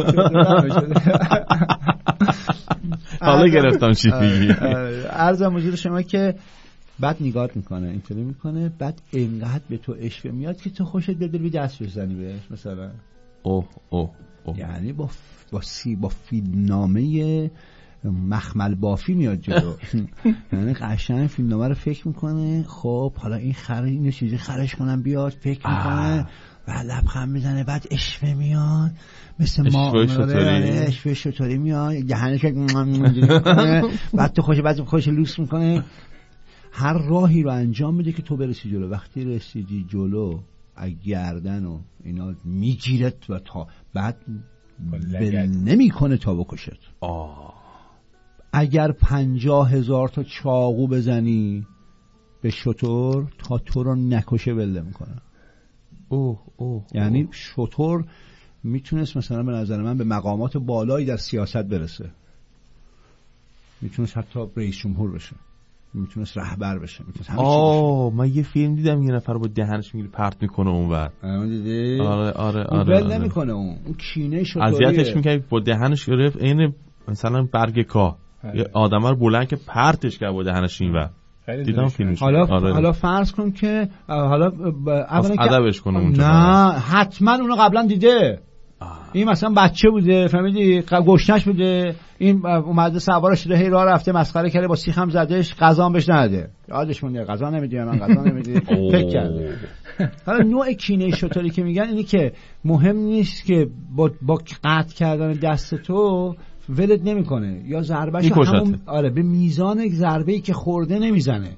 Speaker 3: حالا گرفتم چی میگی.
Speaker 2: عرضم حضور شما که بعد نگاهت میکنه اینطوری میکنه بعد اینقدر به تو عشق میاد که تو خوشت بیاد بری دست بزنی بهش مثلا
Speaker 3: اوه اوه اوه
Speaker 2: یعنی با با سی با فیلمنامه مخمل بافی میاد جلو. یعنی قشنگ فیلمنامه رو فکر میکنه خب حالا این خر اینو چیزی خرش کنم بیاد فکر میکنه بعد لبخند میزنه بعد عشق میاد مثل ما عشق شطوری میاد دهنش میکنه بعد تو خوش بعد خوش لوس میکنه هر راهی رو انجام میده که تو برسی جلو. وقتی رسیدی جلو گردن و اینا میگیرت و تا بعد نمیکنه تا بکشت.
Speaker 3: آه.
Speaker 2: اگر پنجاه هزار تا چاقو بزنی به شتر تا تو رو نکشه ول میکنه.
Speaker 3: اوه اوه
Speaker 2: یعنی شتر میتونست مثلا به نظر من به مقامات بالایی در سیاست برسه میتونست حتی رئیس جمهور بشه میتونست رهبر بشه میتونست همه چی بشه.
Speaker 3: آه من یه فیلم دیدم یه نفر با دهنش میگیره پرت میکنه اونور.
Speaker 2: دیدی؟
Speaker 3: آره آره آره.
Speaker 2: ول آره. نمیکنه اون. اون کینه شطوریه.
Speaker 3: اذیتش میکنه با دهنش گرفت عین مثلا برگ کاه. یه آدم رو بلند که پرتش کرد با دهنش اینور. دیدم فیلمش.
Speaker 2: حالا
Speaker 3: آره.
Speaker 2: حالا فرض کن که حالا اولا که
Speaker 3: ادبش کنه اونجا.
Speaker 2: نه حتما اونو قبلا دیده. آه. این مثلا بچه بوده فهمیدی گشنش بوده این اومده سوارش شده هی راه رفته مسخره کرده با سیخم زدش غذا هم بهش نده یادش مونده غذا نمیدی من غذا نمیدی فکر کرده. حالا نوع کینه شطوری که میگن اینی که مهم نیست که با با قطع کردن دست تو ولت نمیکنه یا ضربهشو همون آره به میزان ضربه‌ای که خورده نمیزنه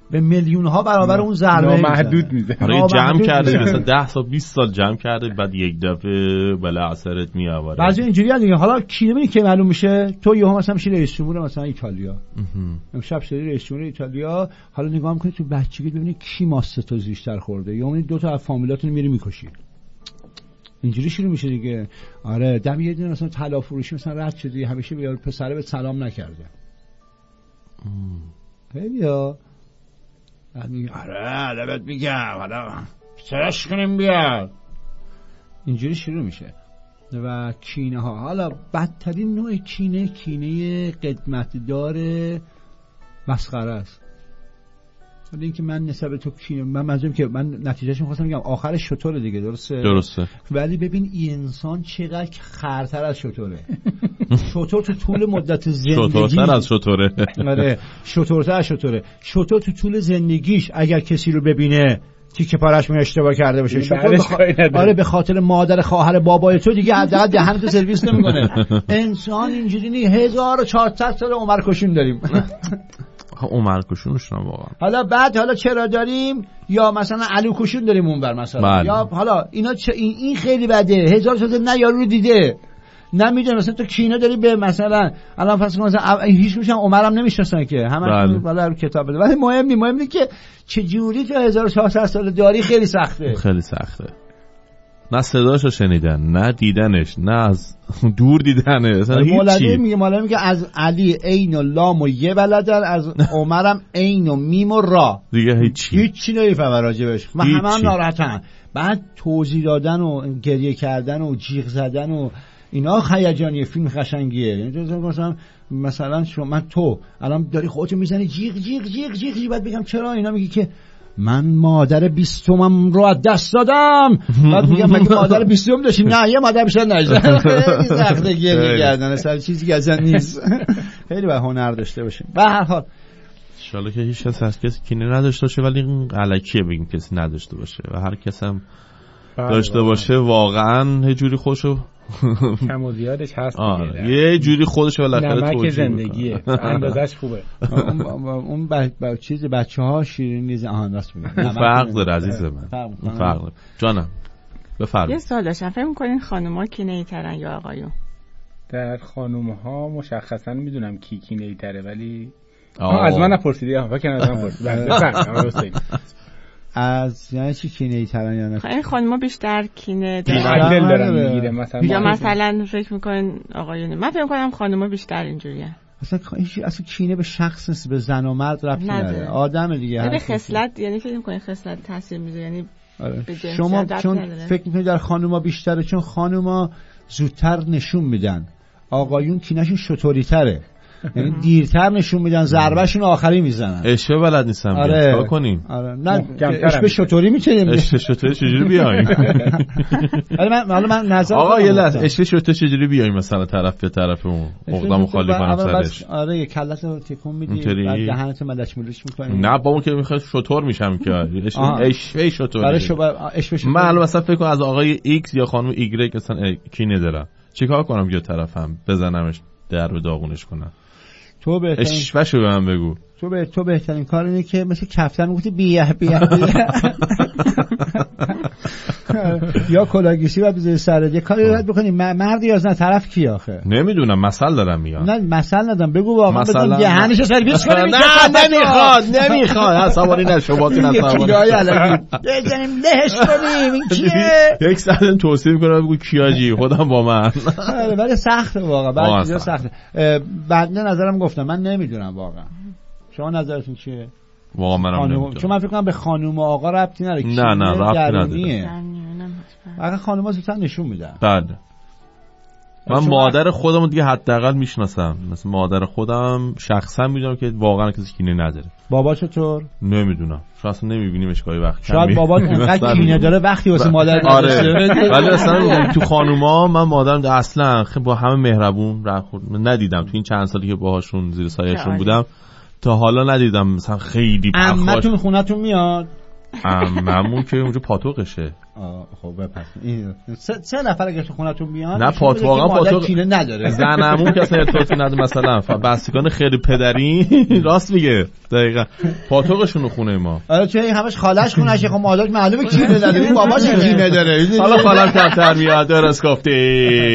Speaker 2: به میلیون ها برابر اون ضربه
Speaker 5: محدود میزنه.
Speaker 3: آره جمع کرده مثلا ده سال بیست سال جمع کرده بعد یک دفعه بلا اثرت میآوره.
Speaker 2: بعضی اینجوریه دیگه. حالا کی نمیدونی که معلوم میشه تو یهو مثلا میشی رئیس جمهور مثلا ایتالیا، امشب شدی رئیس جمهور ایتالیا، حالا نگاه میکنی تو بچگی ببینی کی ماست زیشتر خورده یا اون دو تا از فامیلاتون میری میکشی. اینجوری شروع میشه دیگه. آره دم یه دونه مثلا طلا فروشی مثلا رد شدی همیشه به پسره به سلام نکرده. خیلیا بعد میگه آره لبت میگم حالا سرش کنیم بیاد. اینجوری شروع میشه و کینه ها. حالا بدترین نوع کینه کینه قدمتدار مسخره است. ولی اینکه من نسبت تو کینه من منظورم که من نتیجهش می‌خواستم بگم آخرش شطوره دیگه، درسته
Speaker 3: درسته
Speaker 2: ولی ببین این انسان چقدر خرتر از شطوره. شطور تو طول مدت زندگی
Speaker 3: شطورتر از شطوره.
Speaker 2: آره شطورتر از شطوره. شطور تو طول زندگیش اگر کسی رو ببینه تیکه پارش می اشتباه کرده باشه شطور بخ... آره به خاطر مادر خواهر بابای تو دیگه حداقل دهنتو سرویس نمیکنه. انسان اینجوری نیست. هزار و چهارصد سال عمر کشون داریم.
Speaker 3: عمر کشونش نه واقعا.
Speaker 2: حالا بعد حالا چرا داریم یا مثلا علو کشون داریم اونور مثلا بله. یا حالا اینا چه این, این خیلی بده. هزار سال نه یارو دیده نمیدونه مثلا تو کینه داری به مثلا الان فرض کن مثلا هیچ میشن عمرم نمیشناسن که همشون بالا رو کتاب بده. ولی مهم نی مهم نی که چه جوری تو هزار و چهارصد سال داری خیلی سخته.
Speaker 3: خیلی سخته. نه صداشو شنیدن نه دیدنش نه از دور دیدنه مثلا
Speaker 2: هیچی. میگه مولوی میگه از علی عین و لام و یه بلدن از عمرم عین و میم و را
Speaker 3: دیگه هیچی
Speaker 2: هیچی نمیفهمم راجبش. من همه هم ناراحتم. بعد توضیح دادن و گریه کردن و جیغ زدن و اینا هیجانیه. فیلم قشنگیه. یعنی مثلا مثلا شما من تو الان داری خودت میزنی جیغ جیغ جیغ جیغ بعد بگم چرا اینا میگی که من مادر بیستمم رو از دست دادم. بعد میگم مگه مادر بیستم داشتی؟ نه یه مادر بیشتر نشدن. خیلی سخته گریه کردن سر چیزی که ازن نیست. خیلی باید هنر داشته باشیم. به هر حال
Speaker 3: ان شاءالله که هیچ کس هست کسی کینه نداشته باشه ولی این الکیه بگیم کسی نداشته باشه و هر کس هم داشته باشه واقعا یه جوری خوشو
Speaker 5: کم و زیادش هست
Speaker 3: دیگه. یه جوری خودش بالاخره
Speaker 5: توجیه زندگیه. اندازش خوبه.
Speaker 2: اون با چیز بچه‌ها شیرین نیست. آهان راست میگم.
Speaker 3: فرق داره عزیز من. فرق داره. جانم بفرمایید.
Speaker 4: یه سوال داشتم. فکر می‌کنین خانم‌ها کینه‌ای‌ترن یا آقایون؟
Speaker 5: در خانم‌ها مشخصا میدونم کی کینه‌ای‌تره ولی از من نپرسیدی. آها فکر کنم من پرسیدم.
Speaker 2: از یعنی چی کینه‌ای ترن یا نه؟
Speaker 4: این خانم‌ها بیشتر کینه
Speaker 5: دل دارن میگیره مثلا
Speaker 4: یا مثلا فکر می‌کنین آقایون؟ من فکر می‌کنم خانم‌ها بیشتر اینجوریه.
Speaker 2: اصلا اصلا کینه به شخص نیست، به زن و مرد ربطی نداره. آدم دیگه.
Speaker 4: به خصلت یعنی فکر می‌کنین خصلت تاثیر میذاره یعنی
Speaker 2: آره. شما چون فکر می‌کنید در خانم‌ها بیشتره چون خانم‌ها زودتر نشون میدن. آقایون کینه‌شون شطوری‌تره. یعنی دیرتر نشون میدن ضربهشون آخری میزنن.
Speaker 3: اشوه بلد نیستم.
Speaker 2: آره.
Speaker 3: چیکار کنیم؟
Speaker 2: آره. نه اشوه شطوری میتونیم.
Speaker 3: اشوه شطوری چجوری بیایم؟
Speaker 2: ولی من حالا من نظر
Speaker 3: آقا یه لحظه اشوه شطوری چجوری بیایم مثلا طرف به طرف اون عقدمو خالی کنم سرش.
Speaker 2: آره یه کله‌تو تکون میدی بعد دهنتو ملش ملش میکنی.
Speaker 3: نه با اون که میخواد شطور میشم که اشوه شطوری.
Speaker 2: آره اشوه شطوری.
Speaker 3: من الان مثلا فکر کنم از آقای ایکس یا خانم ایگرگ مثلا کینه دارم. چیکار کنم یه طرفم بزنمش در به داغونش کنم؟
Speaker 2: تو بهترین
Speaker 3: اشوهشو به من بگو.
Speaker 2: تو به تو بهترین کار اینه که مثل کفتن میگفتی بیه بیه بیه یا کلاگیسی بعد بذاری سرت یه کاری رد بکنی. مردی یا زن طرف کی آخه؟
Speaker 3: نمیدونم مثل دارم میگم.
Speaker 2: نه مثل ندارم بگو واقعا بگو دهنشو سرویس کنیم.
Speaker 3: نه نمیخواد نمیخواد عصبانی نشو باطن عصبانی
Speaker 2: کیای الگی بزنیم لهش کنیم. این کیه؟
Speaker 3: یک ساعت توصیه میکنم بگو کیاجی خودم با من.
Speaker 2: ولی سخته واقعا بعد چیزا سخته. بنده نظرم گفتم من نمیدونم واقعا. شما نظرتون چیه؟
Speaker 3: واقعا منم نمیدونم.
Speaker 2: چون من فکر کنم به خانم و آقا ربطی نداره.
Speaker 3: نه نه ربطی نداره.
Speaker 2: آقا خانم‌ها زودتر نشون میدن.
Speaker 3: بله. من مادر خودمو دیگه حداقل میشناسم. مثلا مادر خودم شخصا میدونم که واقعا کسی کینه نداره.
Speaker 2: بابا چطور؟
Speaker 3: نمیدونم. شاید اصلا نمیبینیمش گاهی وقت.
Speaker 2: شاید بابا انقدر کینه داره وقتی واسه مادر
Speaker 3: نداره. ولی اصلا تو خانوما من مادرم اصلا با همه مهربون ندیدم. تو این چند سالی که باهاشون زیر سایه‌شون بودم تا حالا ندیدم مثلا خیلی پرخاش.
Speaker 2: عمتون خونتون میاد؟
Speaker 3: عممون که اونجا پاتوقشه.
Speaker 2: آه خب بپس این سه, سه نفر اگه تو خونتون میان
Speaker 3: نه پات واقعا پاتوق
Speaker 2: کینه نداره.
Speaker 3: زنمون که اصلا ارتباطی نداره مثلا بستگان خیلی پدری راست میگه. دقیقاً پاتوقشون خونه ما.
Speaker 2: آره چون همش خالش خونهشه، خب مادرش معلومه کینه داره، این باباش کینه داره.
Speaker 3: حالا خالم کمتر میاد، درست گفتی.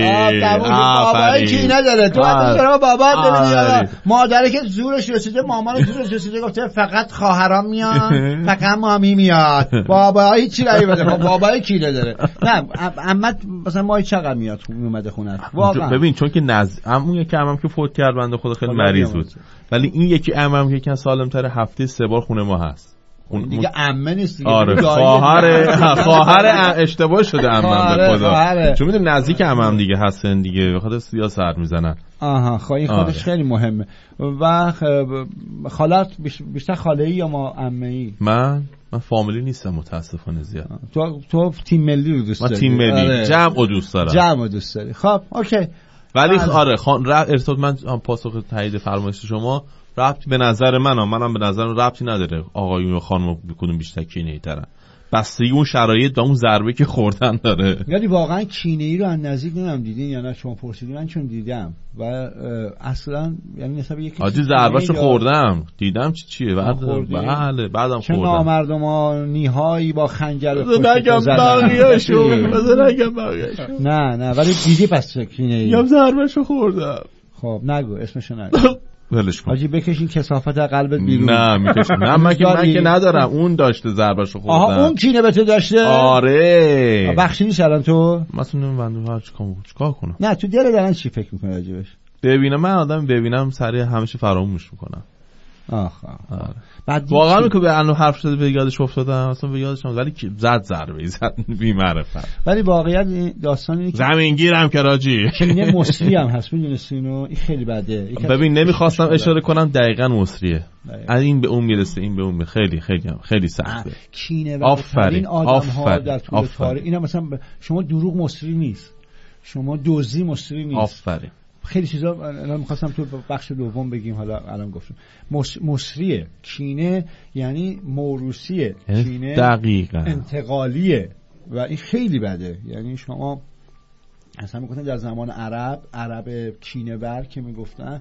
Speaker 2: بابای کینه داره. تو حتی چرا بابات نمیاد؟ مادره که زورش رسیده، مامان زورش رسیده گفته فقط خواهرام میان، فقط مامی میاد. بابا هیچ چیزی نمیاد. خب بابای کینه داره. نه عمت مثلا ماهی چقدر میاد اومده خونه واقعا.
Speaker 3: ببین چون که نز عمو یکی عمم که فوت کرد بنده خدا خیلی مریض بود، ولی این یکی عمم که یکم سالم تره هفته سه بار خونه ما هست.
Speaker 2: اون دیگه عمه نیست دیگه.
Speaker 3: آره خواهر خواهر اشتباه شده عمم به خدا، چون میدونی نزدیک عمم دیگه هستن دیگه، به خاطر سیاه سر میزنن.
Speaker 2: آها خب این خودش خیلی مهمه. و خالات بیشتر خاله‌ای یا ما عمه‌ای؟
Speaker 3: من من فامیلی نیستم متاسفانه زیاد.
Speaker 2: تو تو تیم ملی رو دوست داری؟
Speaker 3: من تیم ملی آره. جمع رو دوست دارم.
Speaker 2: جمع رو دوست داری. خب اوکی.
Speaker 3: ولی آره خان ارتباط من پاسخ تایید فرمایش شما ربطی به نظر منم منم به نظرم ربطی نداره آقایون و خانم کدوم بیشتر کینه‌ای ترن، بستگی اون شرایط و اون ضربه که خوردن داره.
Speaker 2: یعنی واقعا کینه‌ای رو از نزدیک نمیدونم دیدین یا نه؟ شما پرسیدین، من چون دیدم و اصلا یعنی نسبت یکی
Speaker 3: آجی ضربهشو خوردم دیدم چی چیه بعد بله بعدم
Speaker 2: چه
Speaker 3: خوردم.
Speaker 2: چه نامردمانی هایی با خنجر
Speaker 3: پشت نگم بقیه‌شو بذار نگم بقیه‌شو
Speaker 2: نه نه ولی دیدی پس کینه‌ای
Speaker 3: یا ضربهشو خوردم.
Speaker 2: خب نگو اسمشو نگو.
Speaker 3: ولش کن.
Speaker 2: حاجی بکشین کثافت قلبت بیرون.
Speaker 3: نه میکشم. نه من که من که ندارم، اون داشته ضربهشو خوردم.
Speaker 2: آها اون کینه به تو داشته؟
Speaker 3: آره.
Speaker 2: بخشیدیش الان تو؟
Speaker 3: مثلا نمی‌بندم هر چیکار چیکار کنم.
Speaker 2: نه تو دل الان چی فکر می‌کنی راجبش؟
Speaker 3: ببینم من آدم ببینم سریع همیشه فراموش میکنم.
Speaker 2: آخه
Speaker 3: آره. بعد واقعا میگم به انو حرف شده به یادش افتادم اصلا به یادش ولی زد ضربه زد بی معرفت.
Speaker 2: ولی واقعیت داستان اینه که
Speaker 3: زمینگیرم که راجی
Speaker 2: کینه مصری هم هست میدونستی اینو؟ این خیلی بده.
Speaker 3: ببین نمیخواستم اشاره کنم دقیقاً مصریه. از این به اون میرسه این به اون به خیلی خیلی خیلی سخته.
Speaker 2: کینه و این آدم‌ها در طول تاریخ اینا مثلا شما دروغ مصری نیست، شما دزدی مصری نیست.
Speaker 3: آفرین.
Speaker 2: خیلی چیزا الان می‌خواستم تو بخش دوم بگیم، حالا الان گفتم مصریه. کینه یعنی موروثیه، کینه
Speaker 3: دقیقاً
Speaker 2: انتقالیه و این خیلی بده. یعنی شما اصلا میگفتن در زمان عرب عرب کینه ور که میگفتن،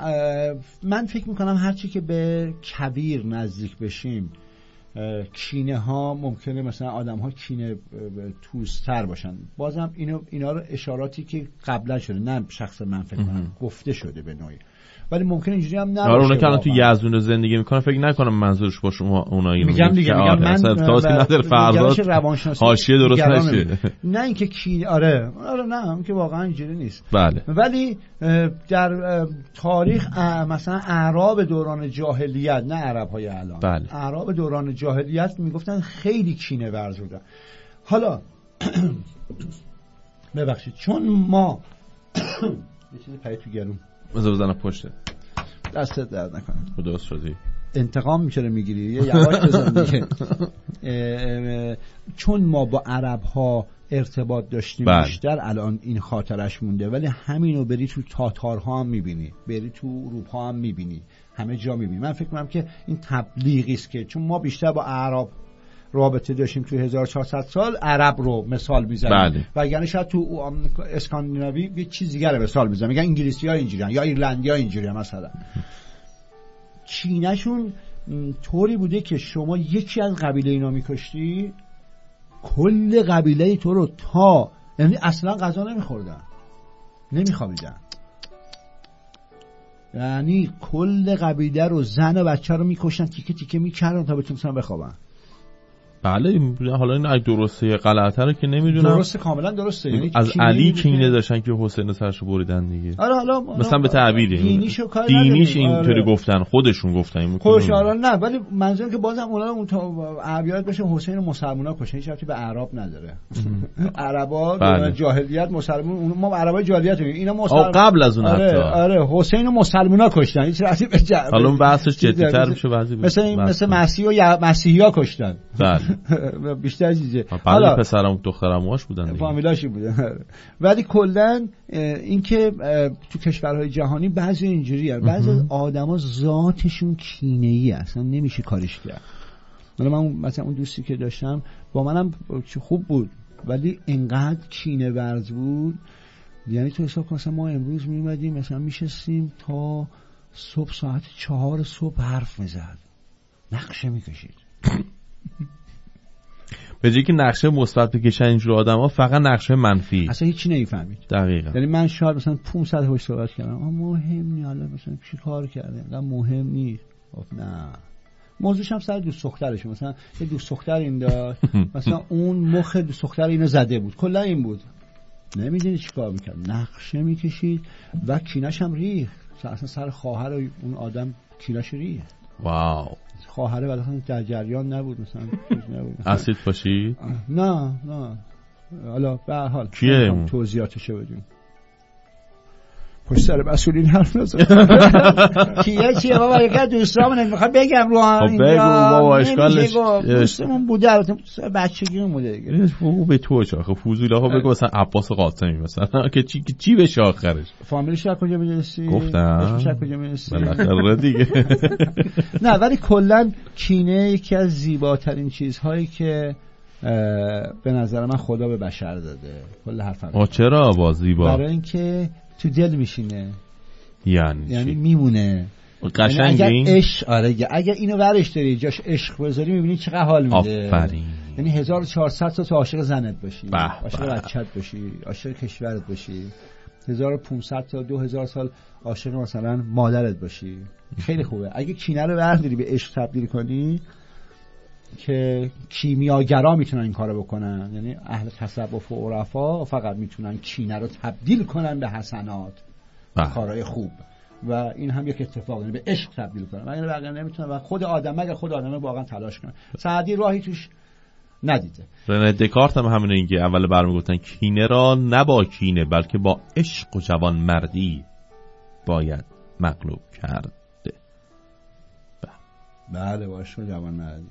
Speaker 2: من فکر میکنم هرچی که به کبیر نزدیک بشیم کینه ها ممکنه مثلا آدم ها کینه توستر باشن. بازم اینو اینا رو اشاراتی که قبلا شده، نه شخص من فکر کنم گفته شده به نوعی، ولی ممکنه اینجوری هم نباشه.
Speaker 3: آره اونا که الان تو یزدون زندگی میکنن فکر نکنم منظورش باشه اونایی
Speaker 2: میگم دیگه میگم من
Speaker 3: تاسی نداره فرضات حاشیه درست نشه.
Speaker 2: نه اینکه کی آره آره نه اینکه واقعا اینجوری نیست.
Speaker 3: بله.
Speaker 2: ولی در تاریخ مثلا اعراب دوران جاهلیت، نه عرب های الان،
Speaker 3: بله.
Speaker 2: اعراب دوران جاهلیت میگفتن خیلی کینه ورز بودن. حالا ببخشید چون ما یه چیزی پرید تو گلوم
Speaker 3: بذار بزنم پشته
Speaker 2: دستت درد نکنه.
Speaker 3: خدا شدی
Speaker 2: انتقام میشه میگیری یه یواش بزن دیگه. چون ما با عرب ها ارتباط داشتیم بله. بیشتر الان این خاطرش مونده، ولی همینو بری تو تاتارها هم میبینی، بری تو اروپا هم میبینی، همه جا میبینی. من فکر میکنم که این تبلیغی است که چون ما بیشتر با عرب رابطه داشتیم تو هزار و چهارصد سال عرب رو مثال میزنیم
Speaker 3: بله.
Speaker 2: و یعنی شاید تو اسکاندیناوی یه چیز دیگه رو مثال میزنم، میگن انگلیسی ها اینجوریان یا ایرلندی ها اینجوریان. مثلا چینشون طوری بوده که شما یکی از قبیله اینا میکشتی کل قبیله تو رو تا یعنی اصلا غذا نمیخوردن نمیخوابیدن، یعنی کل قبیله رو زن و بچه رو میکشتن تیکه تیکه میکردن تا بتونن بخوابن.
Speaker 3: بله حالا این اگه درسته غلطه رو که نمیدونم.
Speaker 2: درسته کاملا درسته. یعنی
Speaker 3: از علی کینه داشتن که حسین سرشو بریدن دیگه.
Speaker 2: آره حالا
Speaker 3: مثلا به تعبیری
Speaker 2: دینیشو کار
Speaker 3: دینیش اینطوری آره. گفتن خودشون گفتن این
Speaker 2: خوش آره نه ولی منظورم که بازم اونا اون عربیات بشه حسین مسلمونا کشن هیچ ربطی به عرب نداره. عربا در جاهلیت مسلمون ما عربای جاهلیت اینا مسلمان
Speaker 3: قبل از اون
Speaker 2: آره آره حسین مسلمونا کشتن هیچ ربطی به
Speaker 3: حالا اون بحثش جدی‌تر میشه بعضی
Speaker 2: مثلا مثلا مسیح و مسیحیا کشتن.
Speaker 3: بله
Speaker 2: بیشتر چیزه.
Speaker 3: حالا پسرم دخترمواش بودن دیگه.
Speaker 2: فامیلاشی بودن. ولی کلا اینکه تو کشورهای جهانی بعضی اینجوریه، بعضی آدما ذاتشون کینه‌ای اصلا نمیشه کارش کرد. من مثلا اون دوستی که داشتم با منم خوب بود ولی انقدر کینه ورز بود، یعنی تو حساب کن مثلا ما امروز میومدیم مثلا میشستیم تا صبح ساعت چهار صبح حرف میزد، نقشه میکشید.
Speaker 3: به جایی که نقشه مثبت بکشن اینجور آدما، فقط نقشه منفی.
Speaker 2: اصلا هیچی نمیفهمید.
Speaker 3: دقیقاً.
Speaker 2: یعنی من شاید مثلا پانصد هوش صحبت کردم، آ مهم نیست، حالا مثلا چی کار کرده، اینقدر مهم نیست. خب نه، موضوعش هم سر دوست دخترشه. مثلا یه دوست دختر این داشت، مثلا اون مخ دوست دختر اینو زده بود، کلا این بود، نمیدونی چی کار میکرد، نقشه میکشید و کینش هم ریخت. اصلا سر خواهر اون آدم کینش ریخت.
Speaker 3: واو.
Speaker 2: خواهره ولی اصلا در جریان نبود، مثلا نبود.
Speaker 3: اسید پاشید؟
Speaker 2: نه نه، حالا به هر حال
Speaker 3: کیه
Speaker 2: توضیحاتشو بدون پشت سر مسئولین حرف نزن. کیه چیه بابا، یکی دوستامون نمیخواد بگم رو هم
Speaker 3: اینجا. بگو بابا اشکالش
Speaker 2: دوستمون بوده، البته بچگیمون بوده دیگه.
Speaker 3: بگو به تو آخه فوزولا ها، بگو مثلا عباس قاسمی مثلا که چی چی بشه آخرش.
Speaker 2: فامیلش از کجا میدونستی؟
Speaker 3: گفتم
Speaker 2: اسمش از کجا میدونستی؟
Speaker 3: بالاخره دیگه.
Speaker 2: نه ولی کلا کینه یکی از زیباترین چیزهایی که به نظر من خدا به بشر داده. کل حرفم.
Speaker 3: آ چرا با زیبا؟
Speaker 2: برای اینکه تو دل میشینه،
Speaker 3: یعنی
Speaker 2: یعنی میمونه
Speaker 3: قشنگه.
Speaker 2: یعنی اگر عشق، آره اگر اینو ورش داری جاش عشق بذاری میبینی چقدر حال میده.
Speaker 3: آفرین.
Speaker 2: یعنی هزار و چهارصد تا تو عاشق زنت باشی، عاشق
Speaker 3: به.
Speaker 2: بچت باشی، عاشق کشورت باشی، هزار و پانصد تا دو هزار سال عاشق مثلا مادرت باشی، خیلی خوبه. اگه کینه رو برداری به عشق تبدیل کنی، که کیمیاگرا میتونن این کارو بکنن، یعنی اهل تصوف و عرفا فقط میتونن کینه رو تبدیل کنن به حسنات، به کارهای خوب، و این هم یک اتفاق، یعنی به عشق تبدیل کنن. من بقیه نمیتونن، و خود آدم اگر خود آدم واقعا تلاش کنه، سعدی راهی توش ندیده.
Speaker 3: رنه دکارت هم همینه، اینکه اول برمی گفتن کینه را نه با کینه بلکه با عشق و جوان مردی باید مغلوب کرد.
Speaker 2: بله با عشق و جوان مردی.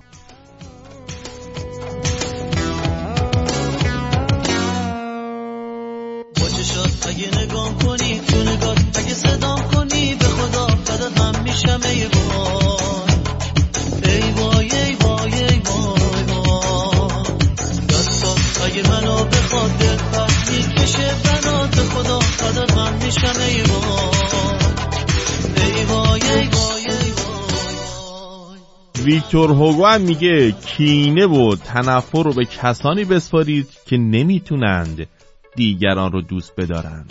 Speaker 7: اگه نگام کنی تو نگاه، اگه صدام کنی به خدا فدات من میشم. ای وای ای وای ای وای ای وای وای، دستات اگه منو بخواد دلت میکشه بنات، به خدا فدات من میشم. ای وای ای وای ای وای ای وای.
Speaker 3: ویکتور هوگو هم میگه کینه و تنفر رو به کسانی بسپارید که نمیتونند دیگران رو دوست بدارند.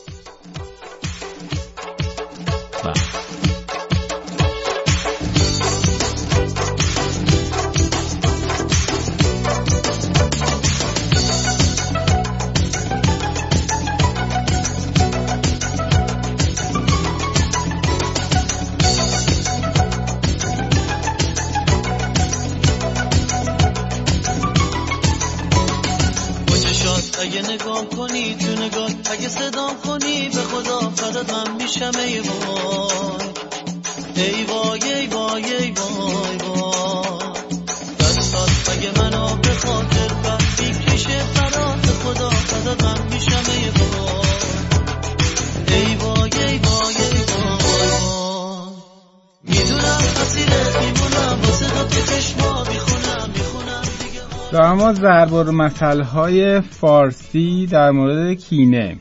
Speaker 7: اگه نگام کنی تو نگاه، اگه صدام کنی به خدا فدات من میشم. ای وای ای وای ای وای ای وای وای، دستات اگه منو بخواد دلت میکشه برات، به خدا فدات من میشم. ای وای ای وای ای وای ای وای وای، میدونم اسیرت میمونم واسه دو تا چشما میخونم میخونم دیگه.
Speaker 5: در ما ضرب المثل‌های فارسی در مورد کینه.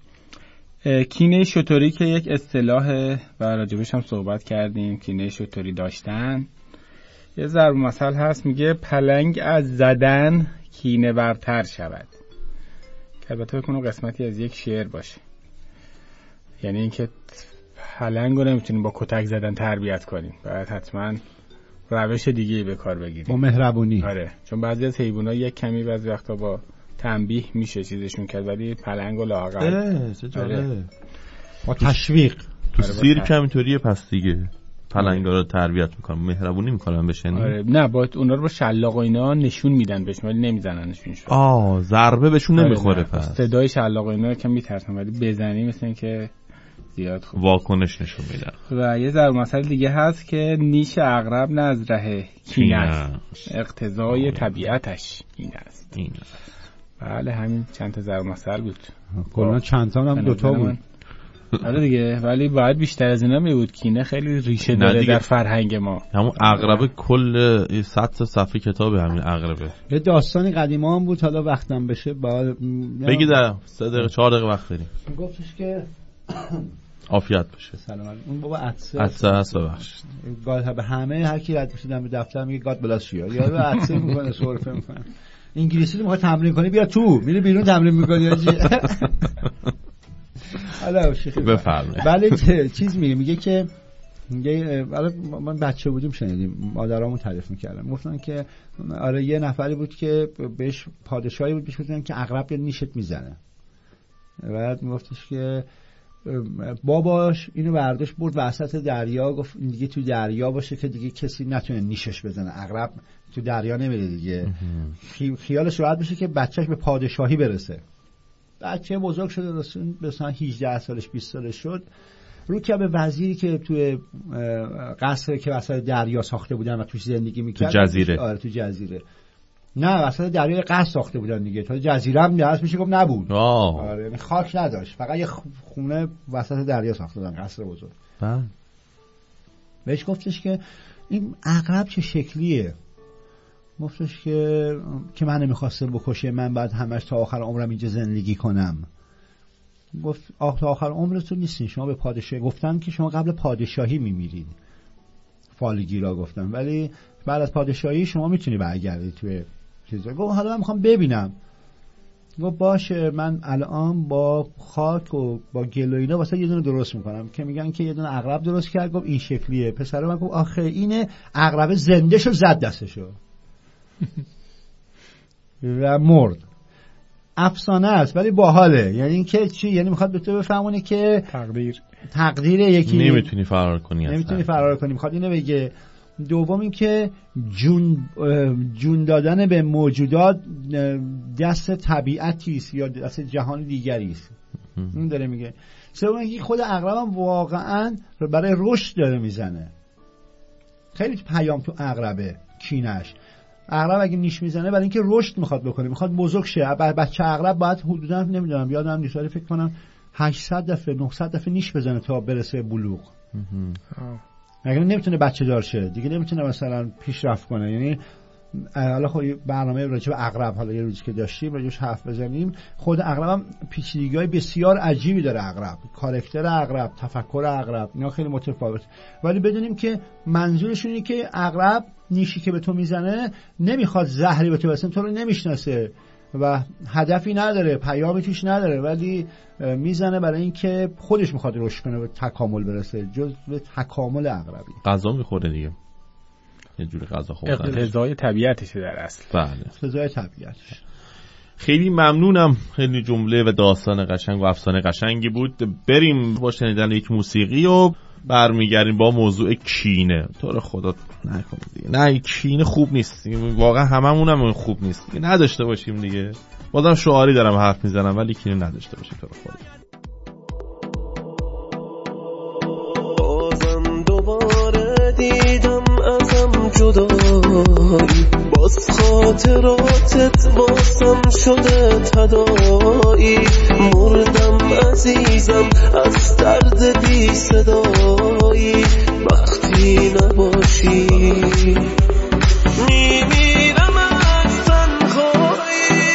Speaker 5: کینه شتری که یک اصطلاح و راجبش هم صحبت کردیم، کینه شتری داشتن. یه ضرب المثل هست میگه پلنگ از زدن کینه برتر شود، که البته بکنم قسمتی از یک شعر باشه. یعنی اینکه پلنگ رو نمیتونیم با کتک زدن تربیت کنیم، باید حتما روش دیگه به کار بگیریم،
Speaker 2: با مهربونی.
Speaker 5: آره، چون بعضی از حیوانات یک کمی بعضی وقتا با تنبیه میشه چیزشون کرد، ولی پلنگ و لااقل
Speaker 3: آره.
Speaker 2: با تشویق.
Speaker 3: تو سیرک هم اینطوریه پس دیگه، پلنگا رو تربیت میکنن، مهربونی میکنن بشن.
Speaker 5: آره نه، با اونا رو با شلاق و اینا نشون میدن بهش، ولی نمیزننشون.
Speaker 3: آه ضربه بهشون
Speaker 5: آره
Speaker 3: نمیخوره. پس
Speaker 5: صدای شلاق و اینا که میترسن، ولی بزنی مثل این که زیاد خوب
Speaker 3: واکنش نشون میدن.
Speaker 5: و یه ضرب مثل دیگه هست که نیش عقرب نه از ره کینه است، اقتضای طبیعتش این است.
Speaker 3: این
Speaker 5: بله همین چند تا ضرب مثل بود.
Speaker 2: کلا چند تا هم دوتا بود.
Speaker 5: آره دیگه، ولی باید بیشتر از اینا می بود. کینه خیلی ریشه داره در فرهنگ ما.
Speaker 3: همون عقربه کل صد تا صفحه کتابه همین عقربه.
Speaker 2: یه داستانی قدیما هم بود، حالا وقتم بشه بعد
Speaker 3: بگی در سه دقیقه چهار دقیقه وقت داریم.
Speaker 2: گفتش که
Speaker 3: عافیت باشه.
Speaker 2: سلام. اون بابا عطسه
Speaker 3: عطسه هست ببخشید.
Speaker 2: گاد به همه هر کی رد میشه به دفتر میگه گاد بلاس یا یا عطسه میکنه سرفه میکنه. انگلیسی رو میخواد تمرین کنی بیا تو، میری بیرون تمرین میکنی یا چی؟ حالا شیخ
Speaker 3: بفرمایید.
Speaker 2: ولی چیز میگه میگه که میگه حالا من بچه بودیم شنیدیم مادرامون تعریف میکردن، گفتن که آره یه نفری بود که بهش پادشاهی بود، بهش گفتن که عقرب نیشت میزنه. بعد میگفتش که باباش اینو برداشت برد وسط دریا، گفت دیگه تو دریا باشه که دیگه کسی نتونه نیشش بزنه، عقرب تو دریا نمیره دیگه. خیالش راحت بشه که بچهش به پادشاهی برسه. بچه بزرگ شده رسون مثلا هجده سالش بیست سالش شد، رو که به وزیری که توی قصر که وسط دریا ساخته بودن و توش زندگی میکرد،
Speaker 3: تو جزیره.
Speaker 2: آره تو جزیره. نه وسط دریا قصر ساخته بودن دیگه، تا جزیره هم درست میشه گفت نبود.
Speaker 3: آه.
Speaker 2: آره خاک نداشت، فقط یه خونه وسط دریا ساخته بودن، قصر بزرگ.
Speaker 3: بله.
Speaker 2: بهش گفتش که این عقرب چه شکلیه؟ گفتش که که من نمیخواستم بکشه، من بعد همش تا آخر عمرم اینجا زندگی کنم. گفت آخ تا آخر عمرتون نیستین، شما به پادشاهی گفتن که شما قبل پادشاهی میمیرید، فالگیرا گفتن، ولی بعد از پادشاهی شما میتونی برگردی توی چیزا. گفت حالا من میخوام ببینم. گفت باشه من الان با خاک و با گل و اینا واسه یه دونه درست میکنم که میگن که یه دونه عقرب درست کرد. گفت این شکلیه. پسر من گفت آخه اینه عقرب زنده شو زد دستشو و مرد. افسانه است ولی باحاله. یعنی این که چی؟ یعنی میخواد به تو بفهمونه که
Speaker 5: تقدیر
Speaker 2: تقدیر یکی
Speaker 3: نمیتونی فرار کنی،
Speaker 2: نمیتونی فرار کنی. میخواد اینو بگه. دوم این که جون جون دادن به موجودات دست طبیعتی است یا دست جهان دیگری است. این داره میگه. سوم اینکه خود عقرب هم واقعا برای رشد داره میزنه. خیلی پیام تو عقربه کینش. عقرب اگه نیش میزنه برای اینکه رشد میخواد بکنه، میخواد بزرگ شه. بچه عقرب باید حدودا نمیدونم یادم نیست ولی فکر کنم هشتصد دفعه نهصد دفعه نیش بزنه تا برسه بلوغ. اگه نمیتونه بچه دار شه دیگه نمیتونه مثلا پیشرفت کنه. یعنی حالا خود برنامه راجع به عقرب حالا یه روزی که داشتیم راجعش حرف بزنیم. خود عقرب هم پیچیدگی‌های بسیار عجیبی داره. عقرب کاراکتر عقرب، تفکر عقرب اینا خیلی متفاوت. ولی بدونیم که منظورشون اینه که عقرب نیشی که به تو میزنه نمیخواد زهری به تو برسه، تو رو نمیشناسه و هدفی نداره، پیامی توش نداره، ولی میزنه برای اینکه خودش میخواد رشد کنه و تکامل برسه. جزء تکامل عقربی.
Speaker 3: غذا میخوره دیگه، یه جوری غذا خوردن،
Speaker 5: اقتضای طبیعتشه در اصل.
Speaker 3: بله
Speaker 2: اقتضای طبیعتش.
Speaker 3: خیلی ممنونم. خیلی جمله و داستان قشنگ و افسانه قشنگی بود. بریم با شنیدن یک موسیقی و برمیگردیم با موضوع کینه. تو رو خدا نکنید دیگه. نه کینه خوب نیست واقعا، هممونم خوب نیست دیگه. نداشته باشیم دیگه. بازم شعاری دارم حرف میزنم ولی کینه نداشته باشیم. تو رو خدا.
Speaker 9: بازم دوباره دیدم ازم جدایی، باز خاطراتت واسم شده تدایی. مردم عزیزم از درد بی صدایی، وقتی نباشی میمیرم از تنهایی.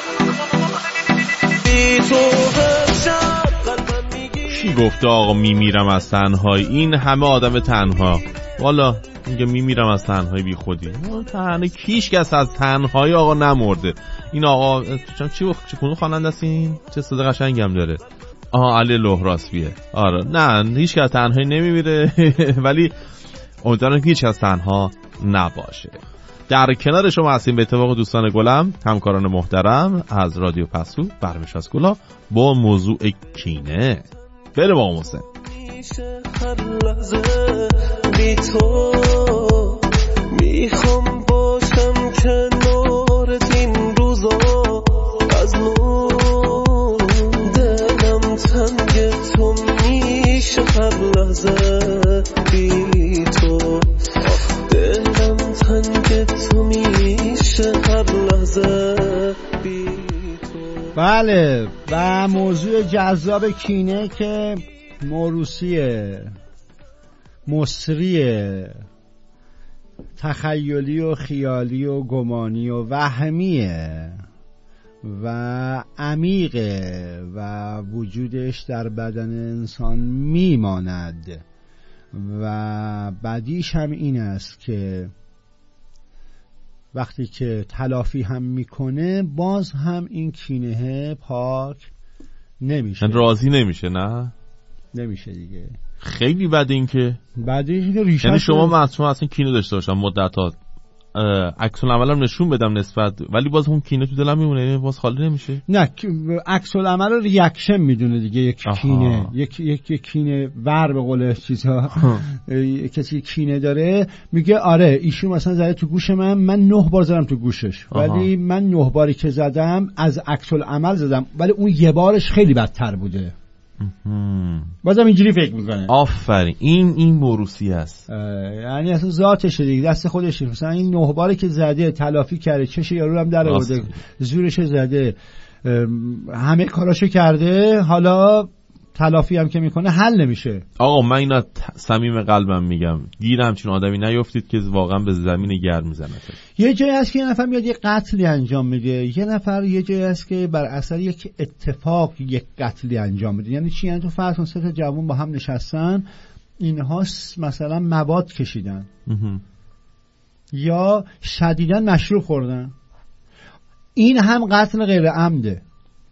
Speaker 9: بی تو هر شب قلبم میگی.
Speaker 3: کی گفته آقا میمیرم از تنهایی؟ این همه آدم تنها والا میگه میمیرم از تنهایی بی خودی. تنها کیش کس از تنهایی آقا نمرده. این آقا چی گفت؟ چه کدوم خواننده است این؟ چه صدا قشنگی هم داره. آها علی لهراسبیه. آره نه هیچ کس تنهایی نمیمیره ولی امیدوارم که هیچ کس تنها نباشه. در کنار شما هستیم به اتفاق دوستان گلم، همکاران محترم از رادیو پسو، برمیش از گلا با موضوع کینه. بله با محسن.
Speaker 9: هر لحظه بی تو میخوام باشم کنارت این روزا، از نو دلم تنگ تو میشه هر لحظه بی تو، دلم تنگ تو میشه هر لحظه بی تو.
Speaker 2: بله و موضوع جذاب کینه که موروثیه، مصریه، تخیلی و خیالی و گمانی و وهمیه. و عمیقه و وجودش در بدن انسان میماند و بدیش هم این است که وقتی که تلافی هم میکنه باز هم این کینه پاک نمیشه،
Speaker 3: راضی نمیشه. نه
Speaker 2: نمیشه دیگه.
Speaker 3: خیلی بده این که
Speaker 2: بعدش که ریشه،
Speaker 3: یعنی شما معصوم اصلا کینه داشته باشم مدت‌ها، عکس العملم نشون بدم نسبت، ولی باز اون کینه تو دلم میمونه، باز خالی نمیشه.
Speaker 2: نه عکس العمل رو ریاکشن میدونه دیگه. یک آها. کینه یک یک یک کینه ور به قول چیزا کسی کینه داره میگه آره ایشون مثلا زده تو گوش من، من نه بار زدم تو گوشش، آها. ولی من نه باری که زدم از عکس العمل زدم، ولی اون یه بارش خیلی بدتر بوده. بازم اینجوری فکر میکنه.
Speaker 3: آفرین، این این موروثی است،
Speaker 2: یعنی اصلا ذاتشه دیگه، دست خودشه. مثلا این نه باری که زده تلافی کرده، چش یارو هم در آورده، زورش زده، همه کاراشو کرده، حالا تلافی هم که میکنه حل نمیشه.
Speaker 3: آقا من اینا صمیم قلبم میگم، گیر همچین آدمی نیافتید که واقعا به زمین گرم میزنه.
Speaker 2: یه جایی هست که یه نفر میاد یه قتلی انجام میده، یه نفر یه جایی هست که بر اثر یک اتفاق یک قتلی انجام میده. یعنی چی؟ یعنی تو فرض کن سه تا جوان با هم نشستن، اینها مثلا مواد کشیدن یا شدیداً مشروب خوردن، این هم قتل غیر عمده.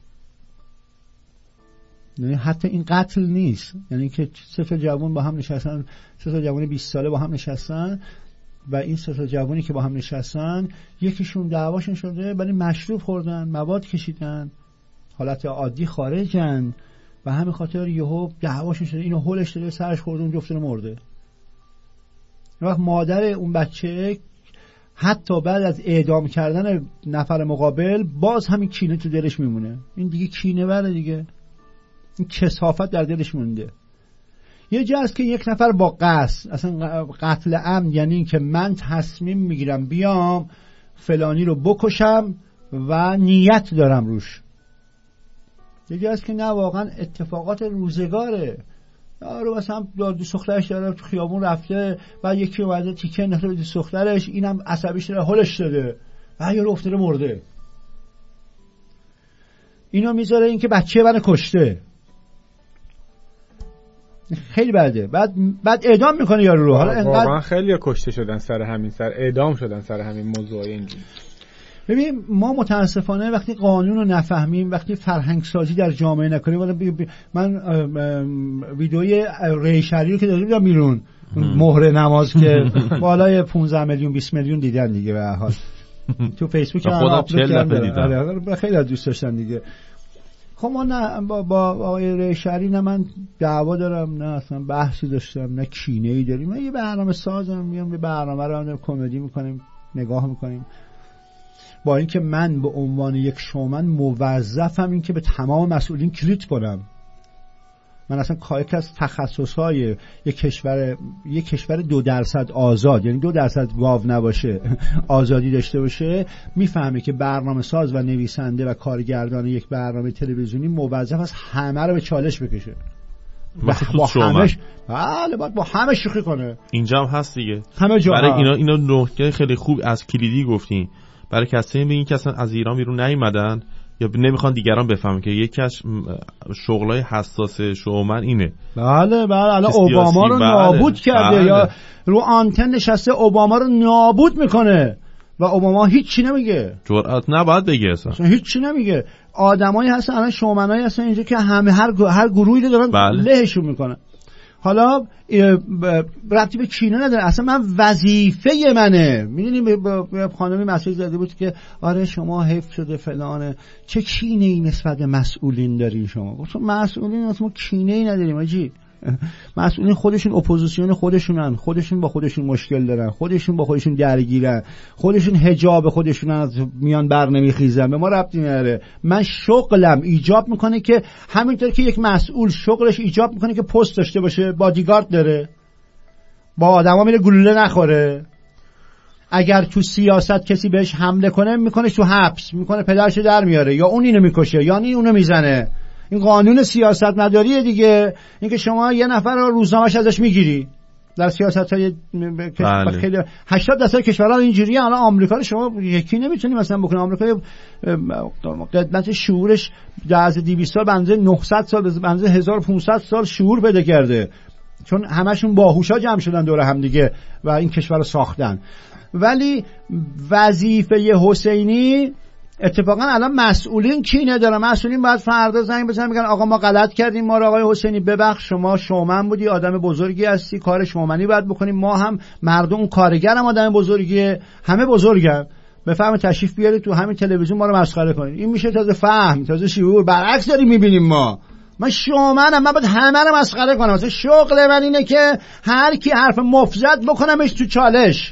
Speaker 2: یعنی حتی این قتل نیست، یعنی که سه تا جوان با هم نشستن، سه تا جوان بیست ساله با هم نشستن و این سه تا جوانی که با هم نشستن یکیشون دعواشون شده ولی مشروب خوردن، مواد کشیدن، حالت عادی خارجن و همین خاطر یهو دعواشون شده، اینو هولش داده سرش خورده، اون جفتشون مرده. وقت مادر اون بچه حتی بعد از اعدام کردن نفر مقابل باز همین کینه تو دلش میمونه. این دیگه کینه بره دیگه، این کثافت در دلش مونده. یه جا هست که یک نفر با قصد، اصلا قتل عمد، یعنی این که من تصمیم میگیرم بیام فلانی رو بکشم و نیت دارم روش. یه جا هست که نه واقعا اتفاقات روزگاره، یارو مثلا دوست دخترش داره تو خیابون رفته و یکی اومده تیکه انداخته به دوست دخترش، اینم عصبی شده هولش داده و یارو افتاده مرده. اینو میذاره این که بچه منو کشته، خیلی بده. بعد بعد اعدام میکنه یارو رو. حالا
Speaker 5: انقدر واقعا خیلی کشته شدن سر همین، سر اعدام شدن سر همین موضوع. اینجوری
Speaker 2: ببین ما متاسفانه وقتی قانون رو نفهمیم، وقتی فرهنگ سازی در جامعه نکنیم، من ویدئوی ریشری رو که دادیم دیدم بیرون، مهر نماز که بالای پانزده میلیون بیست میلیون دیدن دیگه، به هر حال تو فیسبوک هم آپلود کردم، خیلی دوست داشتن دیگه. خب ما نه با با آقای ریشری نه من دعوا دارم، نه اصلا بحثی داشتم، نه کینه‌ای داریم. من یه برنامه سازم، میام به برنامه رو هم کمدی میکنیم، نگاه میکنیم، با اینکه من به عنوان یک شومن موظفم این که به تمام مسئولین کریت کنم. من اصلا کایک از تخصصهای یک کشور یک کشور دو درصد آزاد، یعنی دو درصد گاو نباشه، آزادی داشته باشه، میفهمه که برنامه ساز و نویسنده و کارگردان یک برنامه تلویزیونی موظف است همه رو به چالش بکشه. با همش بله باید با همه شوخی کنه.
Speaker 3: اینجا هم هست دیگه.
Speaker 2: همه جا
Speaker 3: برای اینا اینا نکته خیلی خوب از کلیدی گفتین. برای کسایی میگن که اصلا از ایران بیرون نیومدن یا نمیخوان دیگران بفهمن که یکی از شغلای حساس شومن اینه.
Speaker 2: بله بله الان اوباما رو بله. نابود کرده بله. یا رو آنتن نشسته اوباما رو نابود میکنه و اوباما هیچی نمیگه.
Speaker 3: جرأت نباید بگه اصلا.
Speaker 2: اصلا هیچی نمیگه. آدمایی هستن الان شومنایی هستن اینجا که همه هر هر گروهی رو دارن بله. لهشون میکنن. حالا ربطی به کینه نداره، اصلا من وظیفه منه. میدونی به خانمی مسئول زده بود که آره شما حیف شده فلانه، چه کینه ای نسبت به مسئولین دارین شما؟ گفتم مسئولین اصلا ما کینه ای نداریم آجی. مسئولین خودشون اپوزیسیون خودشونن، خودشون با خودشون مشکل دارن، خودشون با خودشون درگیرن، خودشون حجاب خودشون از میان بر نمیخیزن، به ما ربطی نداره. من شغلم ایجاب میکنه که همینطور که یک مسئول شغلش ایجاب میکنه که پست داشته باشه، بادیگارد داره، با آدما میره گلوله نخوره، اگر تو سیاست کسی بهش حمله کنه میکنه تو حبس، میکنه پدرشو در میاره، یا اون اینو میکشه یا این اونو میزنه. این قانون سیاست مداریه دیگه، اینکه شما یه نفر رو روزنامه‌اش ازش میگیری، در سیاست‌های
Speaker 3: بله.
Speaker 2: خیلی هشتاد درصد کشورها اینجوریه. الان آمریکا رو شما یکی نمیتونی مثلا بکنی. آمریکا قدمت شعورش در از دویست سال بنزه نهصد سال بنزه هزار و پانصد سال شعور پیدا کرده، چون همشون باهوشا جمع شدن دور هم دیگه و این کشور رو ساختن. ولی وظیفه حسینی اتفاقا الان مسئولین کینه داره. مسئولین باید فردا زنگ بزنن بگن آقا ما غلط کردیم، ما رو آقای حسینی ببخش، شما شومن بودی، آدم بزرگی هستی، کار شومنی باید بکنیم، ما هم مردم کارگر هم آدم بزرگیه، همه بزرگن، بفهم تشریف بیارید تو همین تلویزیون ما رو مسخره کنید. این میشه تازه فهم، تازه شعور. برعکس داریم میبینیم ما. من شومنم، من باید همه رو مسخره کنم. مثلا شغل من اینه که هر کی حرف مفزد بکنمش تو چالش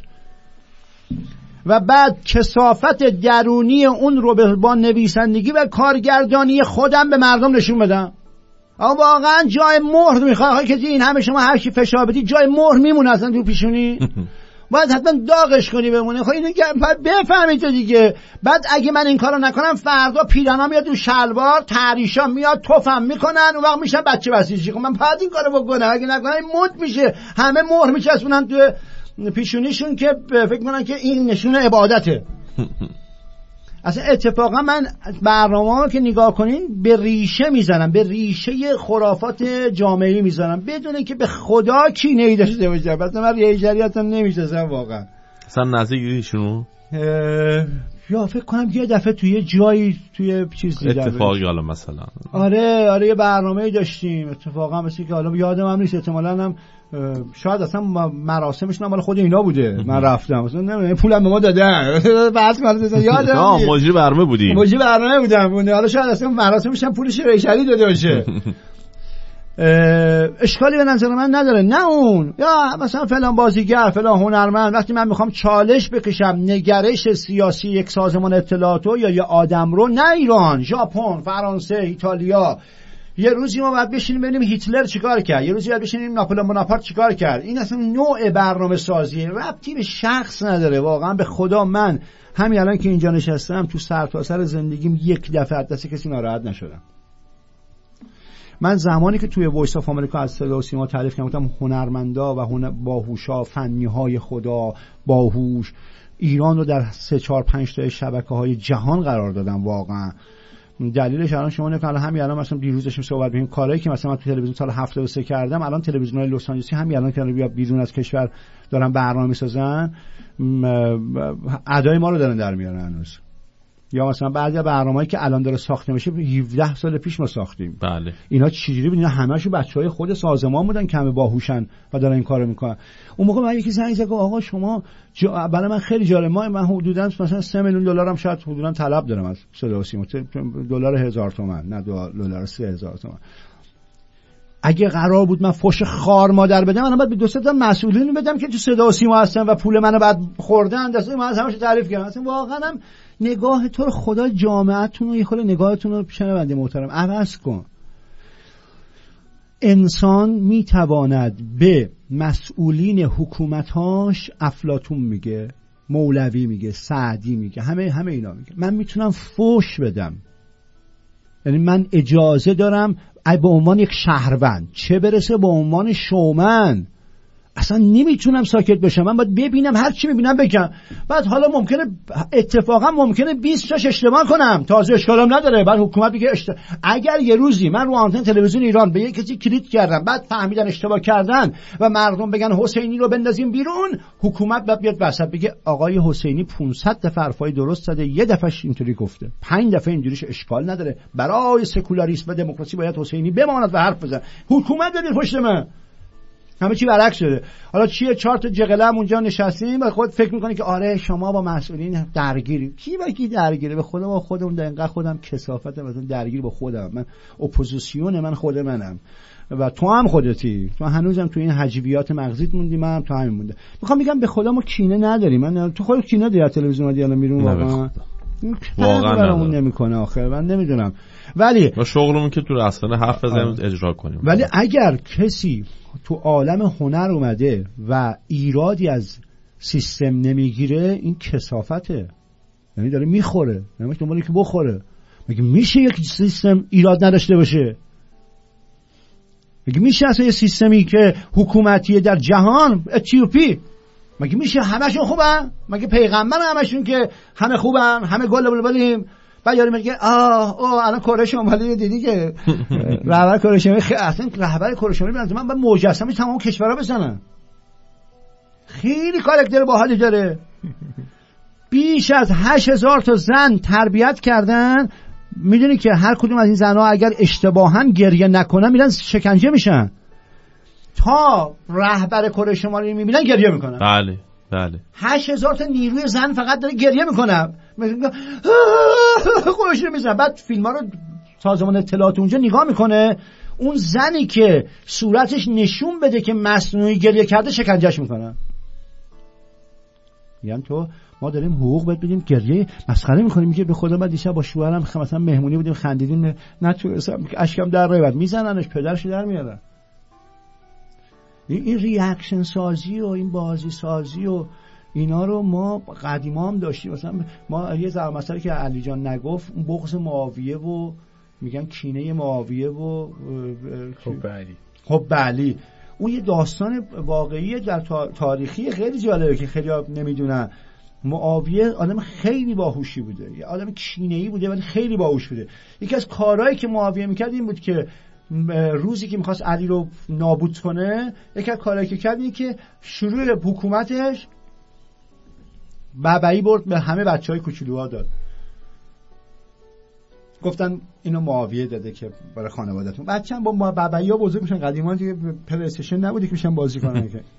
Speaker 2: و بعد کثافت درونی اون رو با نویسندگی و کارگردانی خودم به مردم نشون بدم. اما واقعا جای مهر میخواد که این همه شما هر کی فشار بدی جای مهر میمونه اصلا تو پیشونی. باید حتما داغش کنی بمونه. خب اینو باید بفهمید تو دیگه. بعد اگه من این کارو نکنم فردا پیرانا میاد تو شلوار، تحریشا میاد توفم میکنن، اون وقت میشن بچه بسیجی. خب من باید این کارو بکنم. اگه نکنم مد میشه، همه مهر میچسبونن تو پیشونیشون که فکر کنن که این نشون عبادته. اصلا اتفاقا من برنامه‌ها که نگاه کنین به ریشه میزنم، به ریشه خرافات جامعه میزنم بدون که به خدا کینه‌ای داشته باشه. مثلا من ریجریاتم نمیشناسم واقعا.
Speaker 3: اصلا نزدیک ایشونو
Speaker 2: یا فکر کنم یه دفعه توی جایی توی چیز دیدم
Speaker 3: اتفاقی حالا مثلا
Speaker 2: آره آره یه برنامه‌ای داشتیم اتفاقا، مثل که حالا یادم هم نیست، احتمالاً هم شاید اصلا مراسمش مال خود اینا بوده. من رفتم مثلا نمیدونم پولم به ما دادن بس مال یادم
Speaker 3: نه مجری برنامه بودی
Speaker 2: مجری برنامه بودم بوده. حالا شاید اصلا مراسمش هم پولش ریشلی داده باشه. اشکالی به نظر من نداره. نه اون یا مثلا فلان بازیگر فلان هنرمند، وقتی من میخوام چالش بکشم نگرش سیاسی یک سازمان اطلاعاتو یا یه آدم رو، نه ایران، ژاپن، فرانسه، ایتالیا، یه روزی ما باید بشینیم ببینیم هیتلر چیکار کرد، یه روزی باید بشینیم ناپلئون بوناپارت چیکار کرد. این اصلا نوع برنامه سازی ربطی به شخص نداره. واقعا به خدا من همین الان که اینجا نشستم تو سرتاسر زندگیم یک دفعه از دست کسی ناراحت نشدم. من زمانی که توی وایس آف آمریکا از صدا و سیما تعریف کردم هنرمندا و هنر باهوشا، فنی‌های خدا باهوش ایران رو در سه چهار پنج تا شبکه‌های جهان قرار دادم. واقعا دلیلش الان شما نگاه کن، همین الان مثلا دیروز داشتیم صحبت می‌کردیم کارهایی که مثلا من تو تلویزیون سال هفتاد و سه کردم، الان تلویزیون‌های لس آنجلسی همین الان که بیا بیرون از کشور دارن برنامه می‌سازن، ادای ما رو دارن در میارن هنوز. یا مثلا بعضی برنامه‌ای که الان داره ساخته میشه هفده سال پیش ما ساختیم.
Speaker 3: بله.
Speaker 2: اینا چجوری بود؟ اینا همه‌شون بچه‌های خود سازمان بودن که همه باهوشن و دارن این کارو میکنن. اون موقع من یکی زنگ زد آقا شما جا... برای من خیلی جالب، ما من حدوداً مثلا سه میلیون دلارم شاید حدوداً طلب دارم از صدا و سیما، دلار هزار تومان نه دلار سه هزار تومان. اگه قرار بود من فوش خار مادر بدم، من بعد به دو سه تا مسئولین بدم که تو صدا و سیما هستن و پول منو بعد خوردن، دسته من از همش تعریف کردم. اصلا واقعا هم نگاه تو رو خدا جامعه‌تون رو یه خورده نگاهتون رو شنونده محترم عوض کن. انسان میتواند به مسئولین حکومتاش، افلاطون میگه، مولوی میگه، سعدی میگه، همه همه اینا میگه من میتونم فوش بدم. یعنی من اجازه دارم به عنوان یک شهروند، چه برسه به عنوان شومن، اصلا نمیتونم ساکت بشم. من باید ببینم، هر چی میبینم بگم. بعد حالا ممکنه اتفاقا ممکنه بیست تاش اشتباه کنم، تازه اشکالم نداره. بعد حکومت بگه اشت... اگر یه روزی من رو آنتن تلویزیون ایران به یک کسی کلیک کردم بعد فهمیدن اشتباه کردن و مردم بگن حسینی رو بندازیم بیرون، حکومت بعد بیاد وسط بگه آقای حسینی پانصد دفعه حرفای درست زده، یه دفعهش اینطوری گفته، پنج دفعه اینجوریش اشکال نداره. برای سکولاریسم و دموکراسی باید حسینی بماند و حرف بزنه. حکومت بده پشت من. همه چی برعکس شده. حالا چیه چهار تا جغلم اونجا نشستیم و خود فکر میکنی که آره شما با مسئولین درگیری. کی با کی درگیره؟ به خودم با خودم دقیقاً خودم کثافت مثلا درگیر با خودم. من اپوزیسیون من خود منم و تو هم خودتی. تو هنوزم تو این حجبیات مغزیت موندی، منم تو همین مونده. میخوام بگم به خدا ما کینه نداریم. من تو خودت کینه داری تلویزیون دیالا میرون واقعا. واقعا برامون نمیکنه آخه من نمیدونم. ولی
Speaker 3: ما شغلمون که تو رسانه حرف بزنیم اجرا کنیم.
Speaker 2: ولی اگر کسی تو عالم هنر اومده و ایرادی از سیستم نمیگیره، این کثافته. یعنی داره میخوره، نمیشه دنبالی که بخوره. مگه میشه یک سیستم ایراد نداشته باشه؟ مگه میشه اصلا یه سیستمی که حکومتی در جهان اتیوپی مگه میشه همشون خوبن؟ مگه پیغمبر همشون که همه خوبن همه گل بلبلیم؟ بعد یارو میگه آه اوه الان کره شمالی دیدی که رهبر کره شمالی خیلی اصلا رهبر کره شمالی من من بعد مجسمه تمام کشورها بزنن. خیلی کاراکتر باحالی داره. بیش از هشت هزار تا زن تربیت کردن. میدونی که هر کدوم از این زنها اگر اشتباها گریه نکنن میرن شکنجه میشن. تا رهبر کره شمالی میبینن گریه میکنن.
Speaker 3: بله بله.
Speaker 2: هشت هزار تا نیروی زن فقط داره گریه میکنن. میگن خوش میزنن. بعد فیلم ها رو سازمان اطلاعات اونجا نگاه میکنه، اون زنی که صورتش نشون بده که مصنوعی گریه کرده شکنجهش میکنن. یعنی تو ما داریم حقوق بهت بدیم گریه مسخره میکنیم. میگه به خدا من دیشب با شوهرم مثلا مهمونی بودیم خندیدیم نتونستم اشکم در نیومد، میزننش پدرش در میارن. این ریاکشن سازی و این بازی سازی و اینا رو ما قدیما هم داشتیم. مثلا ما یه ذره مسئله که علی جان نگفت اون بغض معاویه و میگن کینه معاویه و
Speaker 5: حب علی
Speaker 2: حب علی اون یه داستان واقعی در تاریخی خیلی جالبه که خیلی نمیدونن. معاویه آدم خیلی باهوشی بوده، یه آدم کینه‌ای بوده ولی خیلی باهوش بوده. یکی از کارهایی که معاویه میکرد این بود که روزی که میخواست علی رو نابود کنه، یکی از کارهایی که کرد این که شروع حکومتش ببعی برد به همه بچهای کوچولوها داد. گفتن اینو معاویه داده که برای خانواده‌تون. بچه‌ها با ما ببعی‌ها بزرگ میشن. قدیما دیگه پلی استیشن نبودی که میشن بازی کنن که.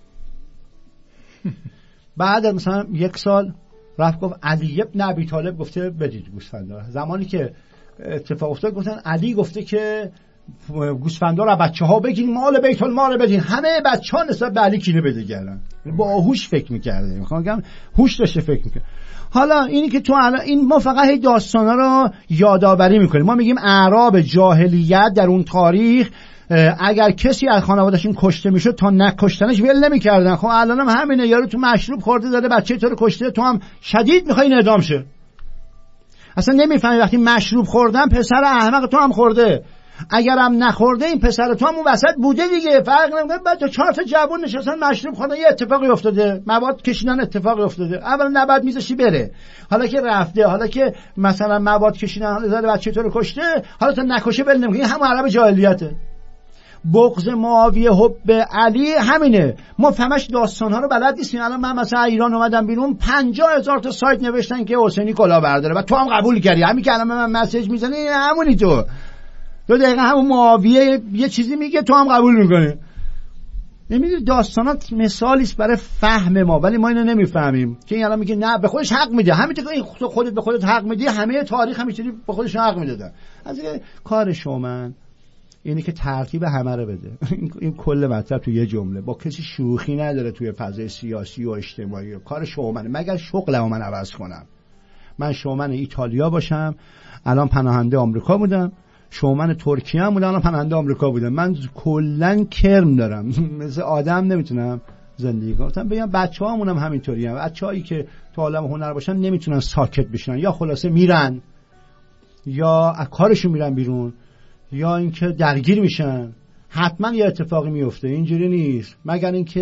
Speaker 2: بعد مثلا یک سال رفت گفت علی ابن ابی طالب گفته بدید گوسفندا. زمانی که اتفاق افتاد گفتن علی گفته که گوسفندا رو بچه‌ها بگیرین مال بیت المال بدین. همه بچه‌ها نسبت به علی کینه بده کردن. با هوش فکر می‌کرده. میخوام بگم هوش داشته فکر می‌کرد. حالا اینی که تو الان این ما فقط هی داستانا رو یادآوری می‌کنیم. ما میگیم اعراب جاهلیت در اون تاریخ اگر کسی از خانواده‌شون کشته میشد تا نکشتنش ول نمی‌کردن. خب الان هم همینه، یارو تو مشروب خورده داره بچه تو رو کشته، تو هم شدید می‌خوای اعدام شه. اصلا نمی‌فهمی وقتی مشروب خوردن پسر احمق تو هم خورده، اگرم نخورده این پسر تو هم اون وسط بوده دیگه، فرق نمیکنه. بعد تو چهار تا جوون نشستن مشروب خوردن یه اتفاقی افتاده، مواد کشیدن اتفاقی افتاده، اولا نباید میذاشی بره، حالا که رفته، حالا که مثلا مواد کشیدن حالا زاد بچه تو رو کشته، حالا تا نکشه ول نمیکنه. این همون عرب جاهلیته. بغض معاویه حب علی همینه. ما فهمش داستان‌ها رو بلد نیستیم. الان من مثلا ایران اومدم بیرون پنجاه هزار تا سایت نوشتن که حسینی کلا برداره و تو هم قبول کردی. همین که الان من مسیج میزنی همونی تو. تو دقیقا همون معاویه یه چیزی میگه تو هم قبول میکنی. نمیدونی داستانات مثالیست برای فهم ما، ولی ما اینو نمیفهمیم که این الان میگه نه به خودش حق میده. همین که خودت به خودت حق میدی، همه تاریخ همیشه به خودش حق میدادن. از این کار شومن اینی که ترتیب همه رو بده. این کل مطلب تو یه جمله، با کسی شوخی نداره توی فضای سیاسی و اجتماعی. کار شومنه. مگر شغلمو من عوض کنم. من شومن ایتالیا باشم الان پناهنده آمریکا بودم، شومن ترکیه هم بودم الان پناهنده آمریکا بودم. من کلا کرم دارم. مثل آدم نمیتونم زندگی کنم. بگم بچه‌هامون هم همینطوری هم. بچه‌هایی که تو عالم هنر باشن نمیتونن ساکت بشن، یا خلاصه میرن یا از کارشون میرن بیرون، یا اینکه درگیر میشن. حتما یه اتفاقی میفته. اینجوری نیست مگر اینکه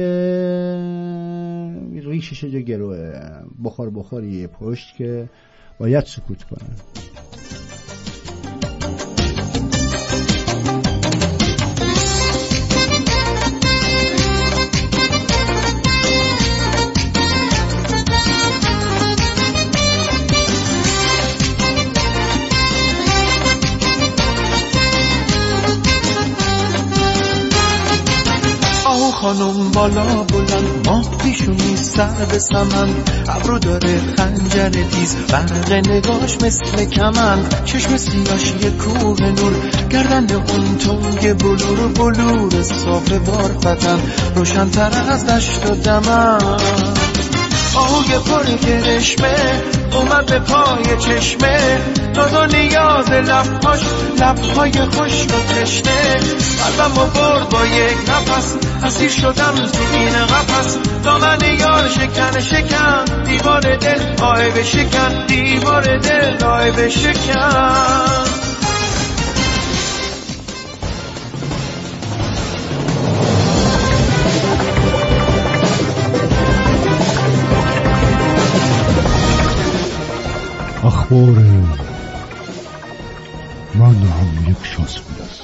Speaker 2: ریشش جا گروه بخور بخوری پشت که باید سکوت کنن.
Speaker 9: خانم بالا بلند ماه پیشونی سر به سمن، ابرو داره خنجر تیز، برق نگاش مثل کمند، چشم سیاش یه کوه نور، گردن اون تنگ بلور بلور صاف بارفتن، روشن‌تر از دشت و دمن. آهوی پر کرشمه اومد به پای چشمه، داد و نیاز لبهاش لبهای خشک و تشنه، قلبم و برد با یک نفس، اسیر شدم تو این قفس، دامن یار شکن شکن، دیوار دل آه بشکن، دیوار دل آه بشکن.
Speaker 2: اخبار من هم یک شانس بود است.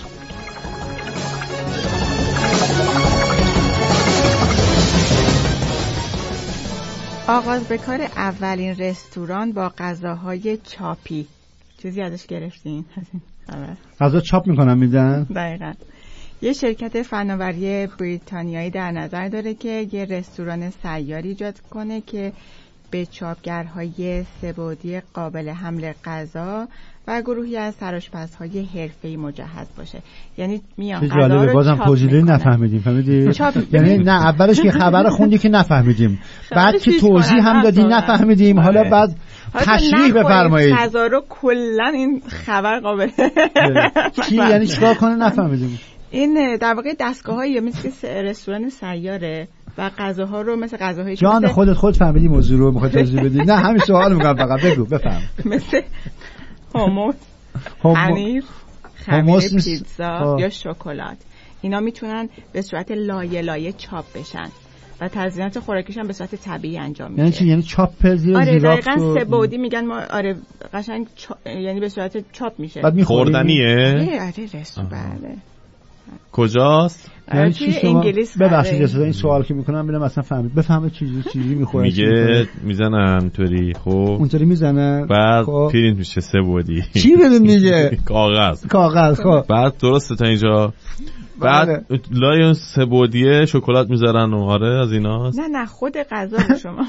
Speaker 4: آغاز به کار اولین رستوران با غذاهای چاپی. چیزی ازش گرفتین؟
Speaker 2: غذا چاپ میکنن میدن؟
Speaker 4: دقیقاً. یه شرکت فناوری بریتانیایی در نظر داره که یه رستوران سیار ایجاد کنه که به چاپگرهای سه‌بعدی قابل حمل غذا و گروهی از سرآشپزهای حرفه‌ای مجهز باشه. یعنی میان غذا
Speaker 2: جالبه.
Speaker 4: رو
Speaker 2: بازم توضیحی نفهمیدیم. فهمیدی؟ یعنی نه اولش که خبر خوندی که نفهمیدیم، بعد که توضیح هم دادی نفهمیدیم، حالا بعد تشریح بفرمایید.
Speaker 4: غذا رو کلا این خبر قابل
Speaker 2: چی یعنی چیکار کنه نفهمیدیم.
Speaker 4: این در واقع دستگاه‌های مثل رستوران سیاره و غذاها رو مثل غذاهای
Speaker 2: جان خودت خود فهمیدی موضوع رو میخوای توضیح بدی؟ نه همین سوال میگم فقط بگو بفهم.
Speaker 4: مثل هوموس، پنیر، خمیر پیتزا یا شکلات، اینا میتونن به صورت لایه لایه چاپ بشن و تزیینات خوراکیش هم به صورت طبیعی انجام میشه.
Speaker 2: یعنی چی؟ یعنی چاپ پزی
Speaker 4: آره دقیقاً سه بعدی میگن ما. آره قشنگ چا... یعنی به صورت چاپ میشه.
Speaker 3: بعد خوردنیه؟
Speaker 4: آره آره رستوران. بله.
Speaker 3: کجاست؟
Speaker 2: یعنی چی شما ببخشید اصلا این سوال که میکنم ببینم اصلا فهمید بفهمید چیزی چیزی میخوره.
Speaker 3: میگه میزنن اونطوری. خب
Speaker 2: اونطوری میزنن
Speaker 3: بعد پرینت میشه سه بعدی.
Speaker 2: چی بدون میگه؟
Speaker 3: کاغذ
Speaker 2: کاغذ. خب
Speaker 3: بعد درسته تا اینجا. بعد لای اون سه بعدیه شکلات میذارن. آره از ایناست.
Speaker 4: نه نه خود غذا رو شما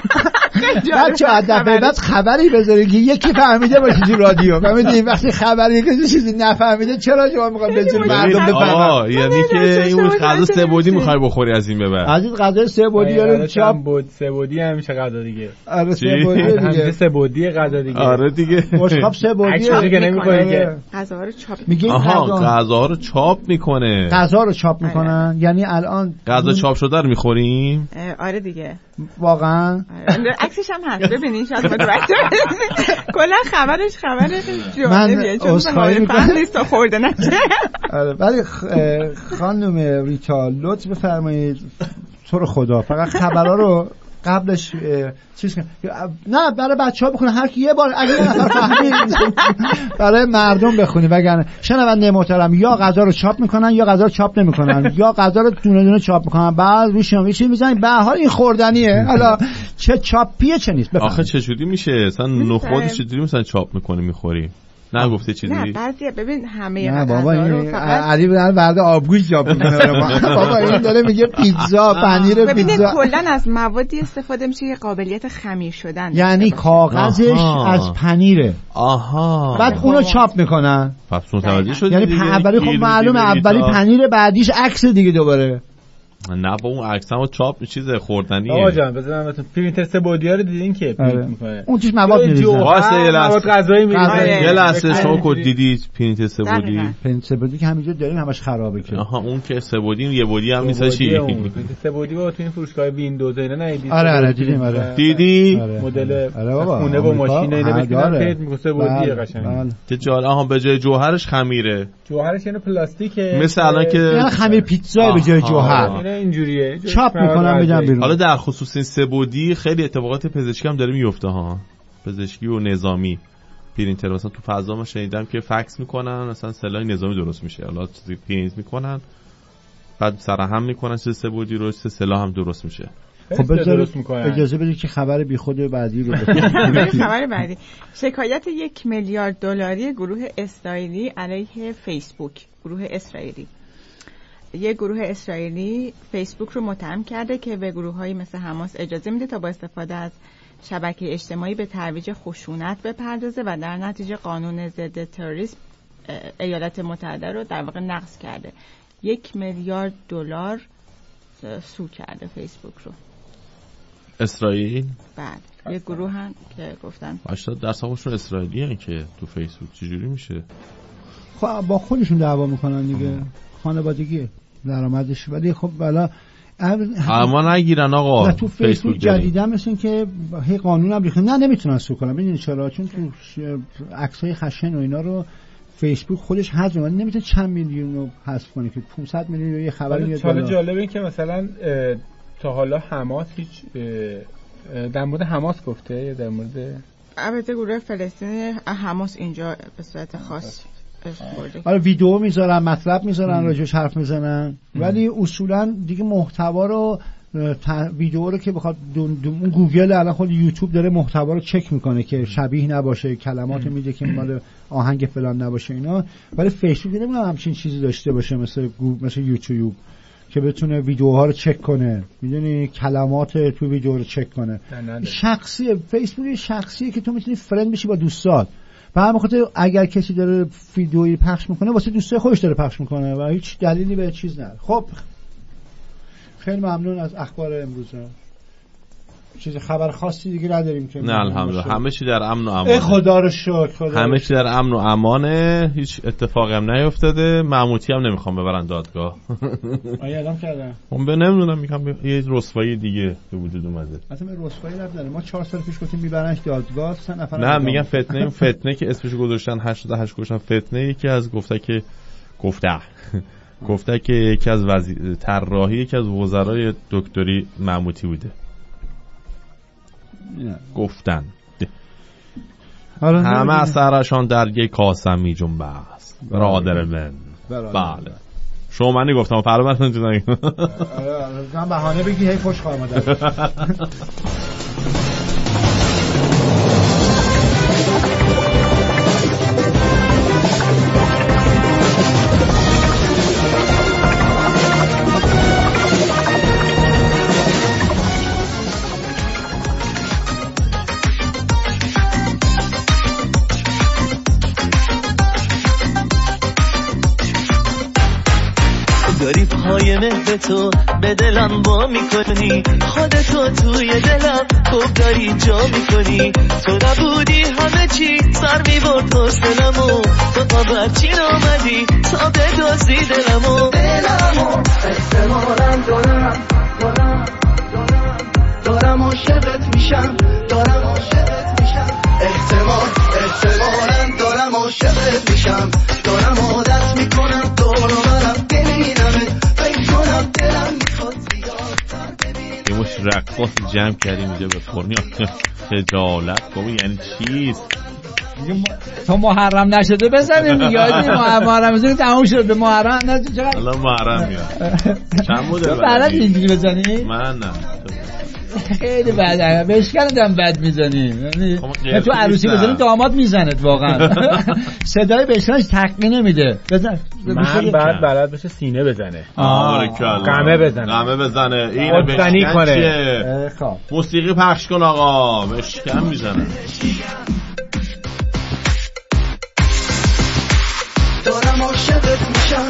Speaker 2: بچه ادب بعد خبری بذارید که یکی فهمیده باشه تو رادیو. فهمیدین وقتی خبری که چیزی نفهمیده چرا شما میخواید بذارید مردم بفهمن؟
Speaker 3: یعنی که این غذا سه بعدی میخوای بخوری از این به بعد.
Speaker 2: از این غذا سه بعدی رو چاپ
Speaker 5: بود سه بعدی همیشه غذا دیگه.
Speaker 2: آره سه بعدی دیگه.
Speaker 5: سه بعدی غذا دیگه.
Speaker 3: آره دیگه.
Speaker 2: مشخاب سه بعدی
Speaker 5: دیگه نمیخوره که.
Speaker 4: غذا رو چاپ
Speaker 3: میگه. آها غذا رو چاپ میکنه.
Speaker 2: غذا رو چاپ میکنن. یعنی الان
Speaker 3: غذا چاپ شده رو میخوریم.
Speaker 4: آره دیگه.
Speaker 2: واقعا
Speaker 4: عکسش هم هست ببینین شاید متوجه کلا خبرش خبر جالبیه چون فهم نیست تا خورده نشه.
Speaker 2: آره ولی خانم ریتا لطف بفرمایید تو رو خدا فقط خبرها رو قبلش چیز کنه. نه برای بچه‌ها بخونه هر کی یه بار اگه یه نفر فهمید برای مردم بخونی وگرنه شنونده محترم یا غذا رو چاپ میکنن یا غذا رو چاپ نمیکنن یا غذا رو دونه دونه چاپ میکنن بعد روش هم چیزی میزنن به هر حال این خوردنیه. حالا چه چاپیه چه نیست.
Speaker 3: آخه چه جوری میشه مثلا نخود چجوری مثلا چاپ میکنی میخوری؟ نه گفته چیزی.
Speaker 4: نه بعضی ببین همه
Speaker 2: نه بابا این علی بدن ورده آبگوش چاپ میکنه. بابا این داره میگه پیتزا پنیر پیتزا.
Speaker 4: ببین کلا از موادی استفاده میشه که قابلیت خمیر شدن
Speaker 2: یعنی کاغذش از پنیره.
Speaker 3: آها
Speaker 2: بعد اونو چاپ میکنن.
Speaker 3: پس متوجه شدی.
Speaker 2: یعنی اولی خب معلومه اولی پنیر بعدیش عکس دیگه دوباره.
Speaker 3: نه با اون عکسمو چاپ چیز خوردنیه.
Speaker 5: آقا جان بذارم بهتون پرینتر سه بعدی رو دیدین که پرینت میکنه.
Speaker 2: اون توش مواد میریزه.
Speaker 3: واسه یه لحظه
Speaker 5: مواد غذایی میریزه.
Speaker 3: یه لحظه شما کد دیدید پرینتر سه بعدی؟
Speaker 2: پرینتر سه بعدی که همینجا داریم همش خرابه که.
Speaker 3: آها اون که سه بعدی یه بعدی هم نیست چی؟
Speaker 5: پرینتر سه بعدی با تو این فروشگاه ویندوز اینا ندیدید؟
Speaker 2: آره آره دیدیم آره.
Speaker 3: دیدی؟
Speaker 5: مدل خونه و ماشین اینا بهتون پرینت میکنه سه بعدی قشنگ.
Speaker 3: چه جالب. آها به جای جوهرش خمیره.
Speaker 5: جوهرش یعنی پلاستیکه.
Speaker 3: مثل الان که
Speaker 2: یعنی خمیر پیتزا به جای جوهر.
Speaker 5: اینا اینجوریه.
Speaker 2: چاپ میکنم میدم بیرون.
Speaker 3: حالا در خصوص این سه بعدی خیلی اتفاقات پزشکی هم داره میفته ها. پزشکی و نظامی پرینتر مثلا تو فضا ما شنیدم که فکس میکنن مثلا سلاح نظامی درست میشه. حالا چیزی پرینت میکنن بعد سرهم میکنن چه سه بعدی رو چه سلاح هم درست میشه.
Speaker 2: خب درست میکنن. اجازه بدید که خبر بیخود بعدی رو
Speaker 4: خبر بعدی شکایت یک میلیارد دلاری گروه اسرائیلی علیه فیسبوک. گروه اسرائیلی یک گروه اسرائیلی فیسبوک رو متهم کرده که به گروه‌هایی مثل حماس اجازه میده تا با استفاده از شبکه اجتماعی به ترویج خشونت بپردازه و در نتیجه قانون ضد تروریسم ایالات متحده رو در واقع نقض کرده. یک میلیارد دلار سود کرده فیسبوک رو.
Speaker 3: اسرائیل؟
Speaker 4: بله. یک گروه هم که گفتن
Speaker 3: هشتاد درصد خودشون اسرائیلی هن که تو فیسبوک چجوری میشه؟
Speaker 2: خب با خودشون دعوا میکنن دیگه. خانوادگی درآمدش. ولی خب بالا
Speaker 3: اما نگیرن آقا.
Speaker 2: تو فیسبوک جدیدا مثل که هی قانون هم ریختن. نه نمیتونن سو کنن. ببینید چرا؟ چون تو عکسای خشن و اینا رو فیسبوک خودش حذف می‌کنه. نمیتونه چند میلیون رو حذف کنه که پانصد میلیون یه خبری میاد بالا.
Speaker 5: حالا جالب این که مثلا تا حالا حماس هیچ در مورد حماس گفته یا در مورد
Speaker 4: البته گروه فلسطین حماس اینجا به صورت خاص
Speaker 2: آره ویدیو میذارن، مطلب میذارن، راجعش حرف میزنن، ولی اصولا دیگه محتوا رو ویدیو رو که بخواد دون دون اون گوگل الان خود یوتیوب داره محتوا رو چک میکنه که شبیه نباشه، کلمات میده که مال آهنگ فلان نباشه اینا، ولی فیسبوک نمیدونم همچین چیزی داشته باشه مثل گوگل مثل یوتیوب که بتونه ویدیوها رو چک کنه، میدونی کلمات تو ویدیو رو چک کنه. شخصی فیسبوک شخصیه که تو میتونی فرند بشی با دوستات. به همین خاطر اگر کسی داره ویدیویی پخش میکنه واسه دوستای خودش داره پخش میکنه و هیچ دلیلی به چیز نداره. خب خیلی ممنون از اخبار امروز. چیز خبر خاصی دیگه نداریم که
Speaker 3: نه الحمدلله همه چی در امن و امانه.
Speaker 2: خدا رو شکر.
Speaker 3: همه چی در امن و امانه، هیچ اتفاقی هم نیفتاده. مموتی هم نمیخوام ببرن دادگاه.
Speaker 2: آیا اعلام کردن؟
Speaker 3: من به نمیدونم، میگم یه رسوایی دیگه به وجود اومده.
Speaker 2: اصلا رسوایی نداره. ما چهار سال پیش گفتیم میبرنش دادگاه، سه نفر.
Speaker 3: نه میگم فتنه، این فتنه که اسمش گذاشتن هشتاد و هشت گذاشتن فتنه، یکی از گفته که گفته گفته که یکی از وزیر طراحی یکی از وزرای دکتری مموتی بوده. گفتن همه اثرشان در یک کاسه می جنبه است. برادر من. بله شما منی گفتم فرامت نمیدونم.
Speaker 2: من بهانه بگی هی خوش آمده.
Speaker 10: داری پای مهر تو به دلم با میکنی، خودتو توی دلم خوب داری جا میکنی. تو نبودی همه چی سر میبرد حسنمو، تو تا برچین آمدی تا بدازی دلمو. دلمو احتمالا دارم دارم دارم دارم عاشقت میشم، دارم عاشقت میشم. احتمال احتمالا دارم عاشقت میشم، دارم عادت میکنم دور و برم ببینمت فکر کنم دلم میخواد زیادتر ببینم.
Speaker 3: یه مش رقص جمع کردیم اینجا به فرنی. خجالت کنی یعنی چیست؟
Speaker 11: تا محرم نشده بزنیم دیگه. محرم بزنیم تموم شد. به محرم نشده چقدر
Speaker 3: الان محرم میاد. چند بوده
Speaker 11: بلد اینجوری بزنی؟
Speaker 3: من نه
Speaker 11: خیلی بد بشکنم بد میزنیم. یعنی تو عروسی بزنیم داماد میزنت واقعا. صدای بشکنش تقی نمیده. بزن
Speaker 5: من بعد بلد بشه سینه بزنه،
Speaker 3: قمه
Speaker 5: بزنه
Speaker 3: قمه بزنه اینو بشکن کنه. موسیقی پخش کن آقا. بشکن میزنه.
Speaker 10: دارم عاشقت میشم،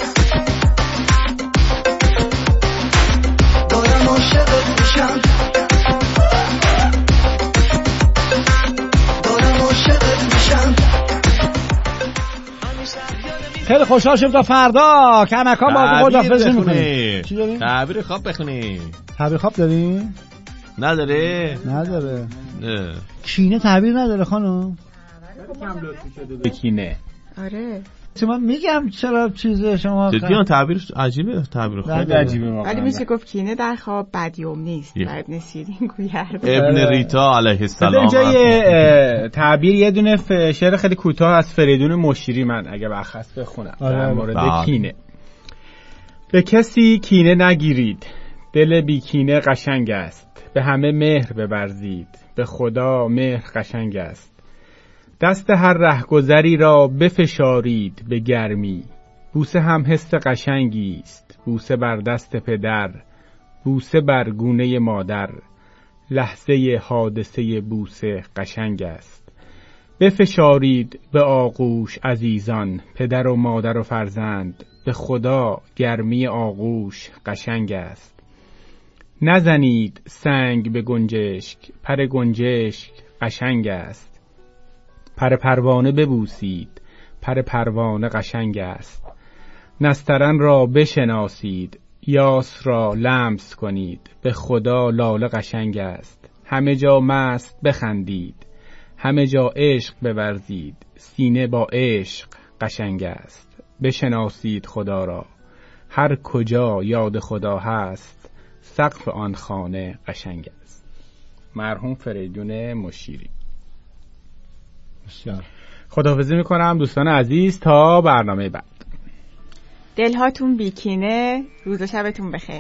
Speaker 10: دارم عاشقت میشم، دارم عاشقت میشم.
Speaker 11: خیلی خوشحال شدم. تا فردا کمکان با خداحافظی میکنیم.
Speaker 3: چی داریم؟ تعبیر خواب بخونی.
Speaker 2: تعبیر خواب داریم؟
Speaker 3: نداره؟
Speaker 2: نداره.
Speaker 3: نه.
Speaker 2: کینه تعبیر نداره خانم؟
Speaker 5: کم لطفی شده به کینه.
Speaker 4: آره
Speaker 2: من میگم چرا چیزه شما
Speaker 3: جدی تعبیر عجیبه. تعبیر
Speaker 5: خیلی عجیبه
Speaker 4: ولی میشه گفت کینه در خواب بدیوم نیست. در ابن سیرین گویر
Speaker 3: ابن ریتا علیه السلام.
Speaker 5: اینجا یه تعبیر یه دونه شعر خیلی کوتاه از فریدون مشیری من اگه بخواست بخونم در مورد کینه. به کسی کینه نگیرید، دل بی کینه قشنگ است. به همه مهر بورزید، به خدا مهر قشنگ است. دست هر رهگذری را بفشارید به گرمی، بوسه هم حس قشنگی است. بوسه بر دست پدر، بوسه بر گونه مادر، لحظه حادثه بوسه قشنگ است. بفشارید به آغوش عزیزان، پدر و مادر و فرزند، به خدا گرمی آغوش قشنگ است. نزنید سنگ به گنجشک، پر گنجشک قشنگ است. پر پروانه ببوسید، پر پروانه قشنگ است. نسترن را بشناسید، یاس را لمس کنید، به خدا لاله قشنگ است. همه جا مست بخندید، همه جا عشق بورزید، سینه با عشق قشنگ است. بشناسید خدا را، هر کجا یاد خدا هست، سقف آن خانه قشنگ است. مرحوم فریدون مشیری.
Speaker 2: بسیار.
Speaker 5: خداحافظی میکنم دوستان عزیز تا برنامه بعد.
Speaker 4: دلهاتون بیکینه، روز و شبتون بخیر.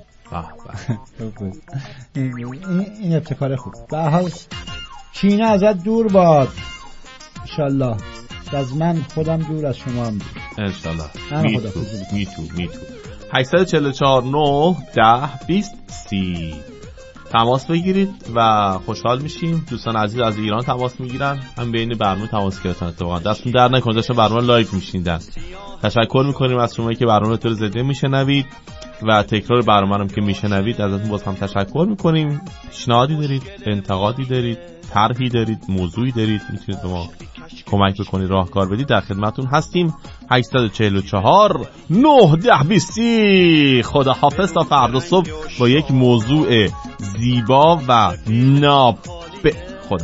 Speaker 2: این ابتکار خوب. به هر حال کینه ازت دور باد انشالله، از من خودم دور، از شما هم دور
Speaker 3: انشالله. میتو میتو میتو هشت چهار چهار نه ده بیست سی تماس بگیرید و خوشحال میشیم. دوستان عزیز از ایران تماس میگیرن، هم بین برنامه تماس گرفتن. اتفاقا دستون در نکنه، داشتن برنامه لایو میشنیدن. تشکر میکنیم از شما که برنامه تو رو زنده میشنوید و تکرار برنامه رو که میشنوید ازتون باز هم تشکر میکنیم. پیشنهادی دارید، انتقادی دارید، طرحی دارید، موضوعی دارید، میتونید به ما کمک بکنید، راهکار بدید. در خدمتتون هستیم. هشت چهار چهار نه ده بیست. خدا حافظ تا فردا صبح با یک موضوع زیبا و ناب. خدا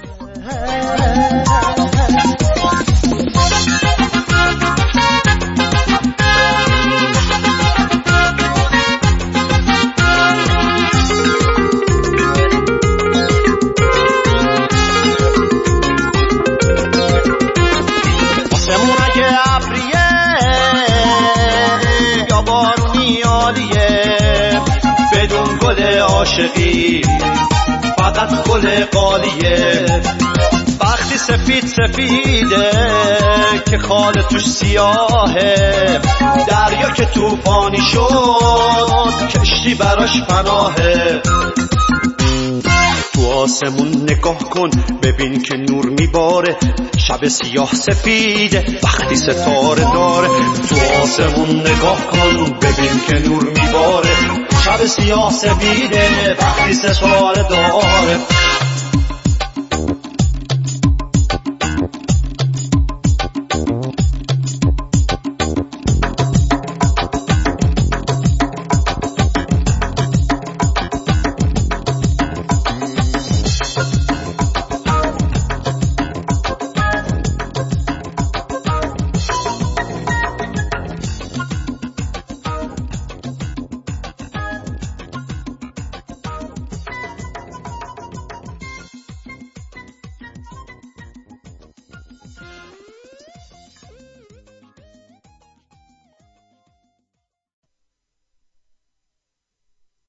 Speaker 6: عاشقی فقط گل قالیه، وقتی سفید سفیده که خال توش سیاهه، دریا که طوفانی شد کشتی براش پناهه. تو آسمون نگاه کن ببین که نور میباره، شب سیاه سفیده وقتی ستاره داره. تو آسمون نگاه کن ببین که نور میباره، شب سیاه سفیده وقتی ستاره داره.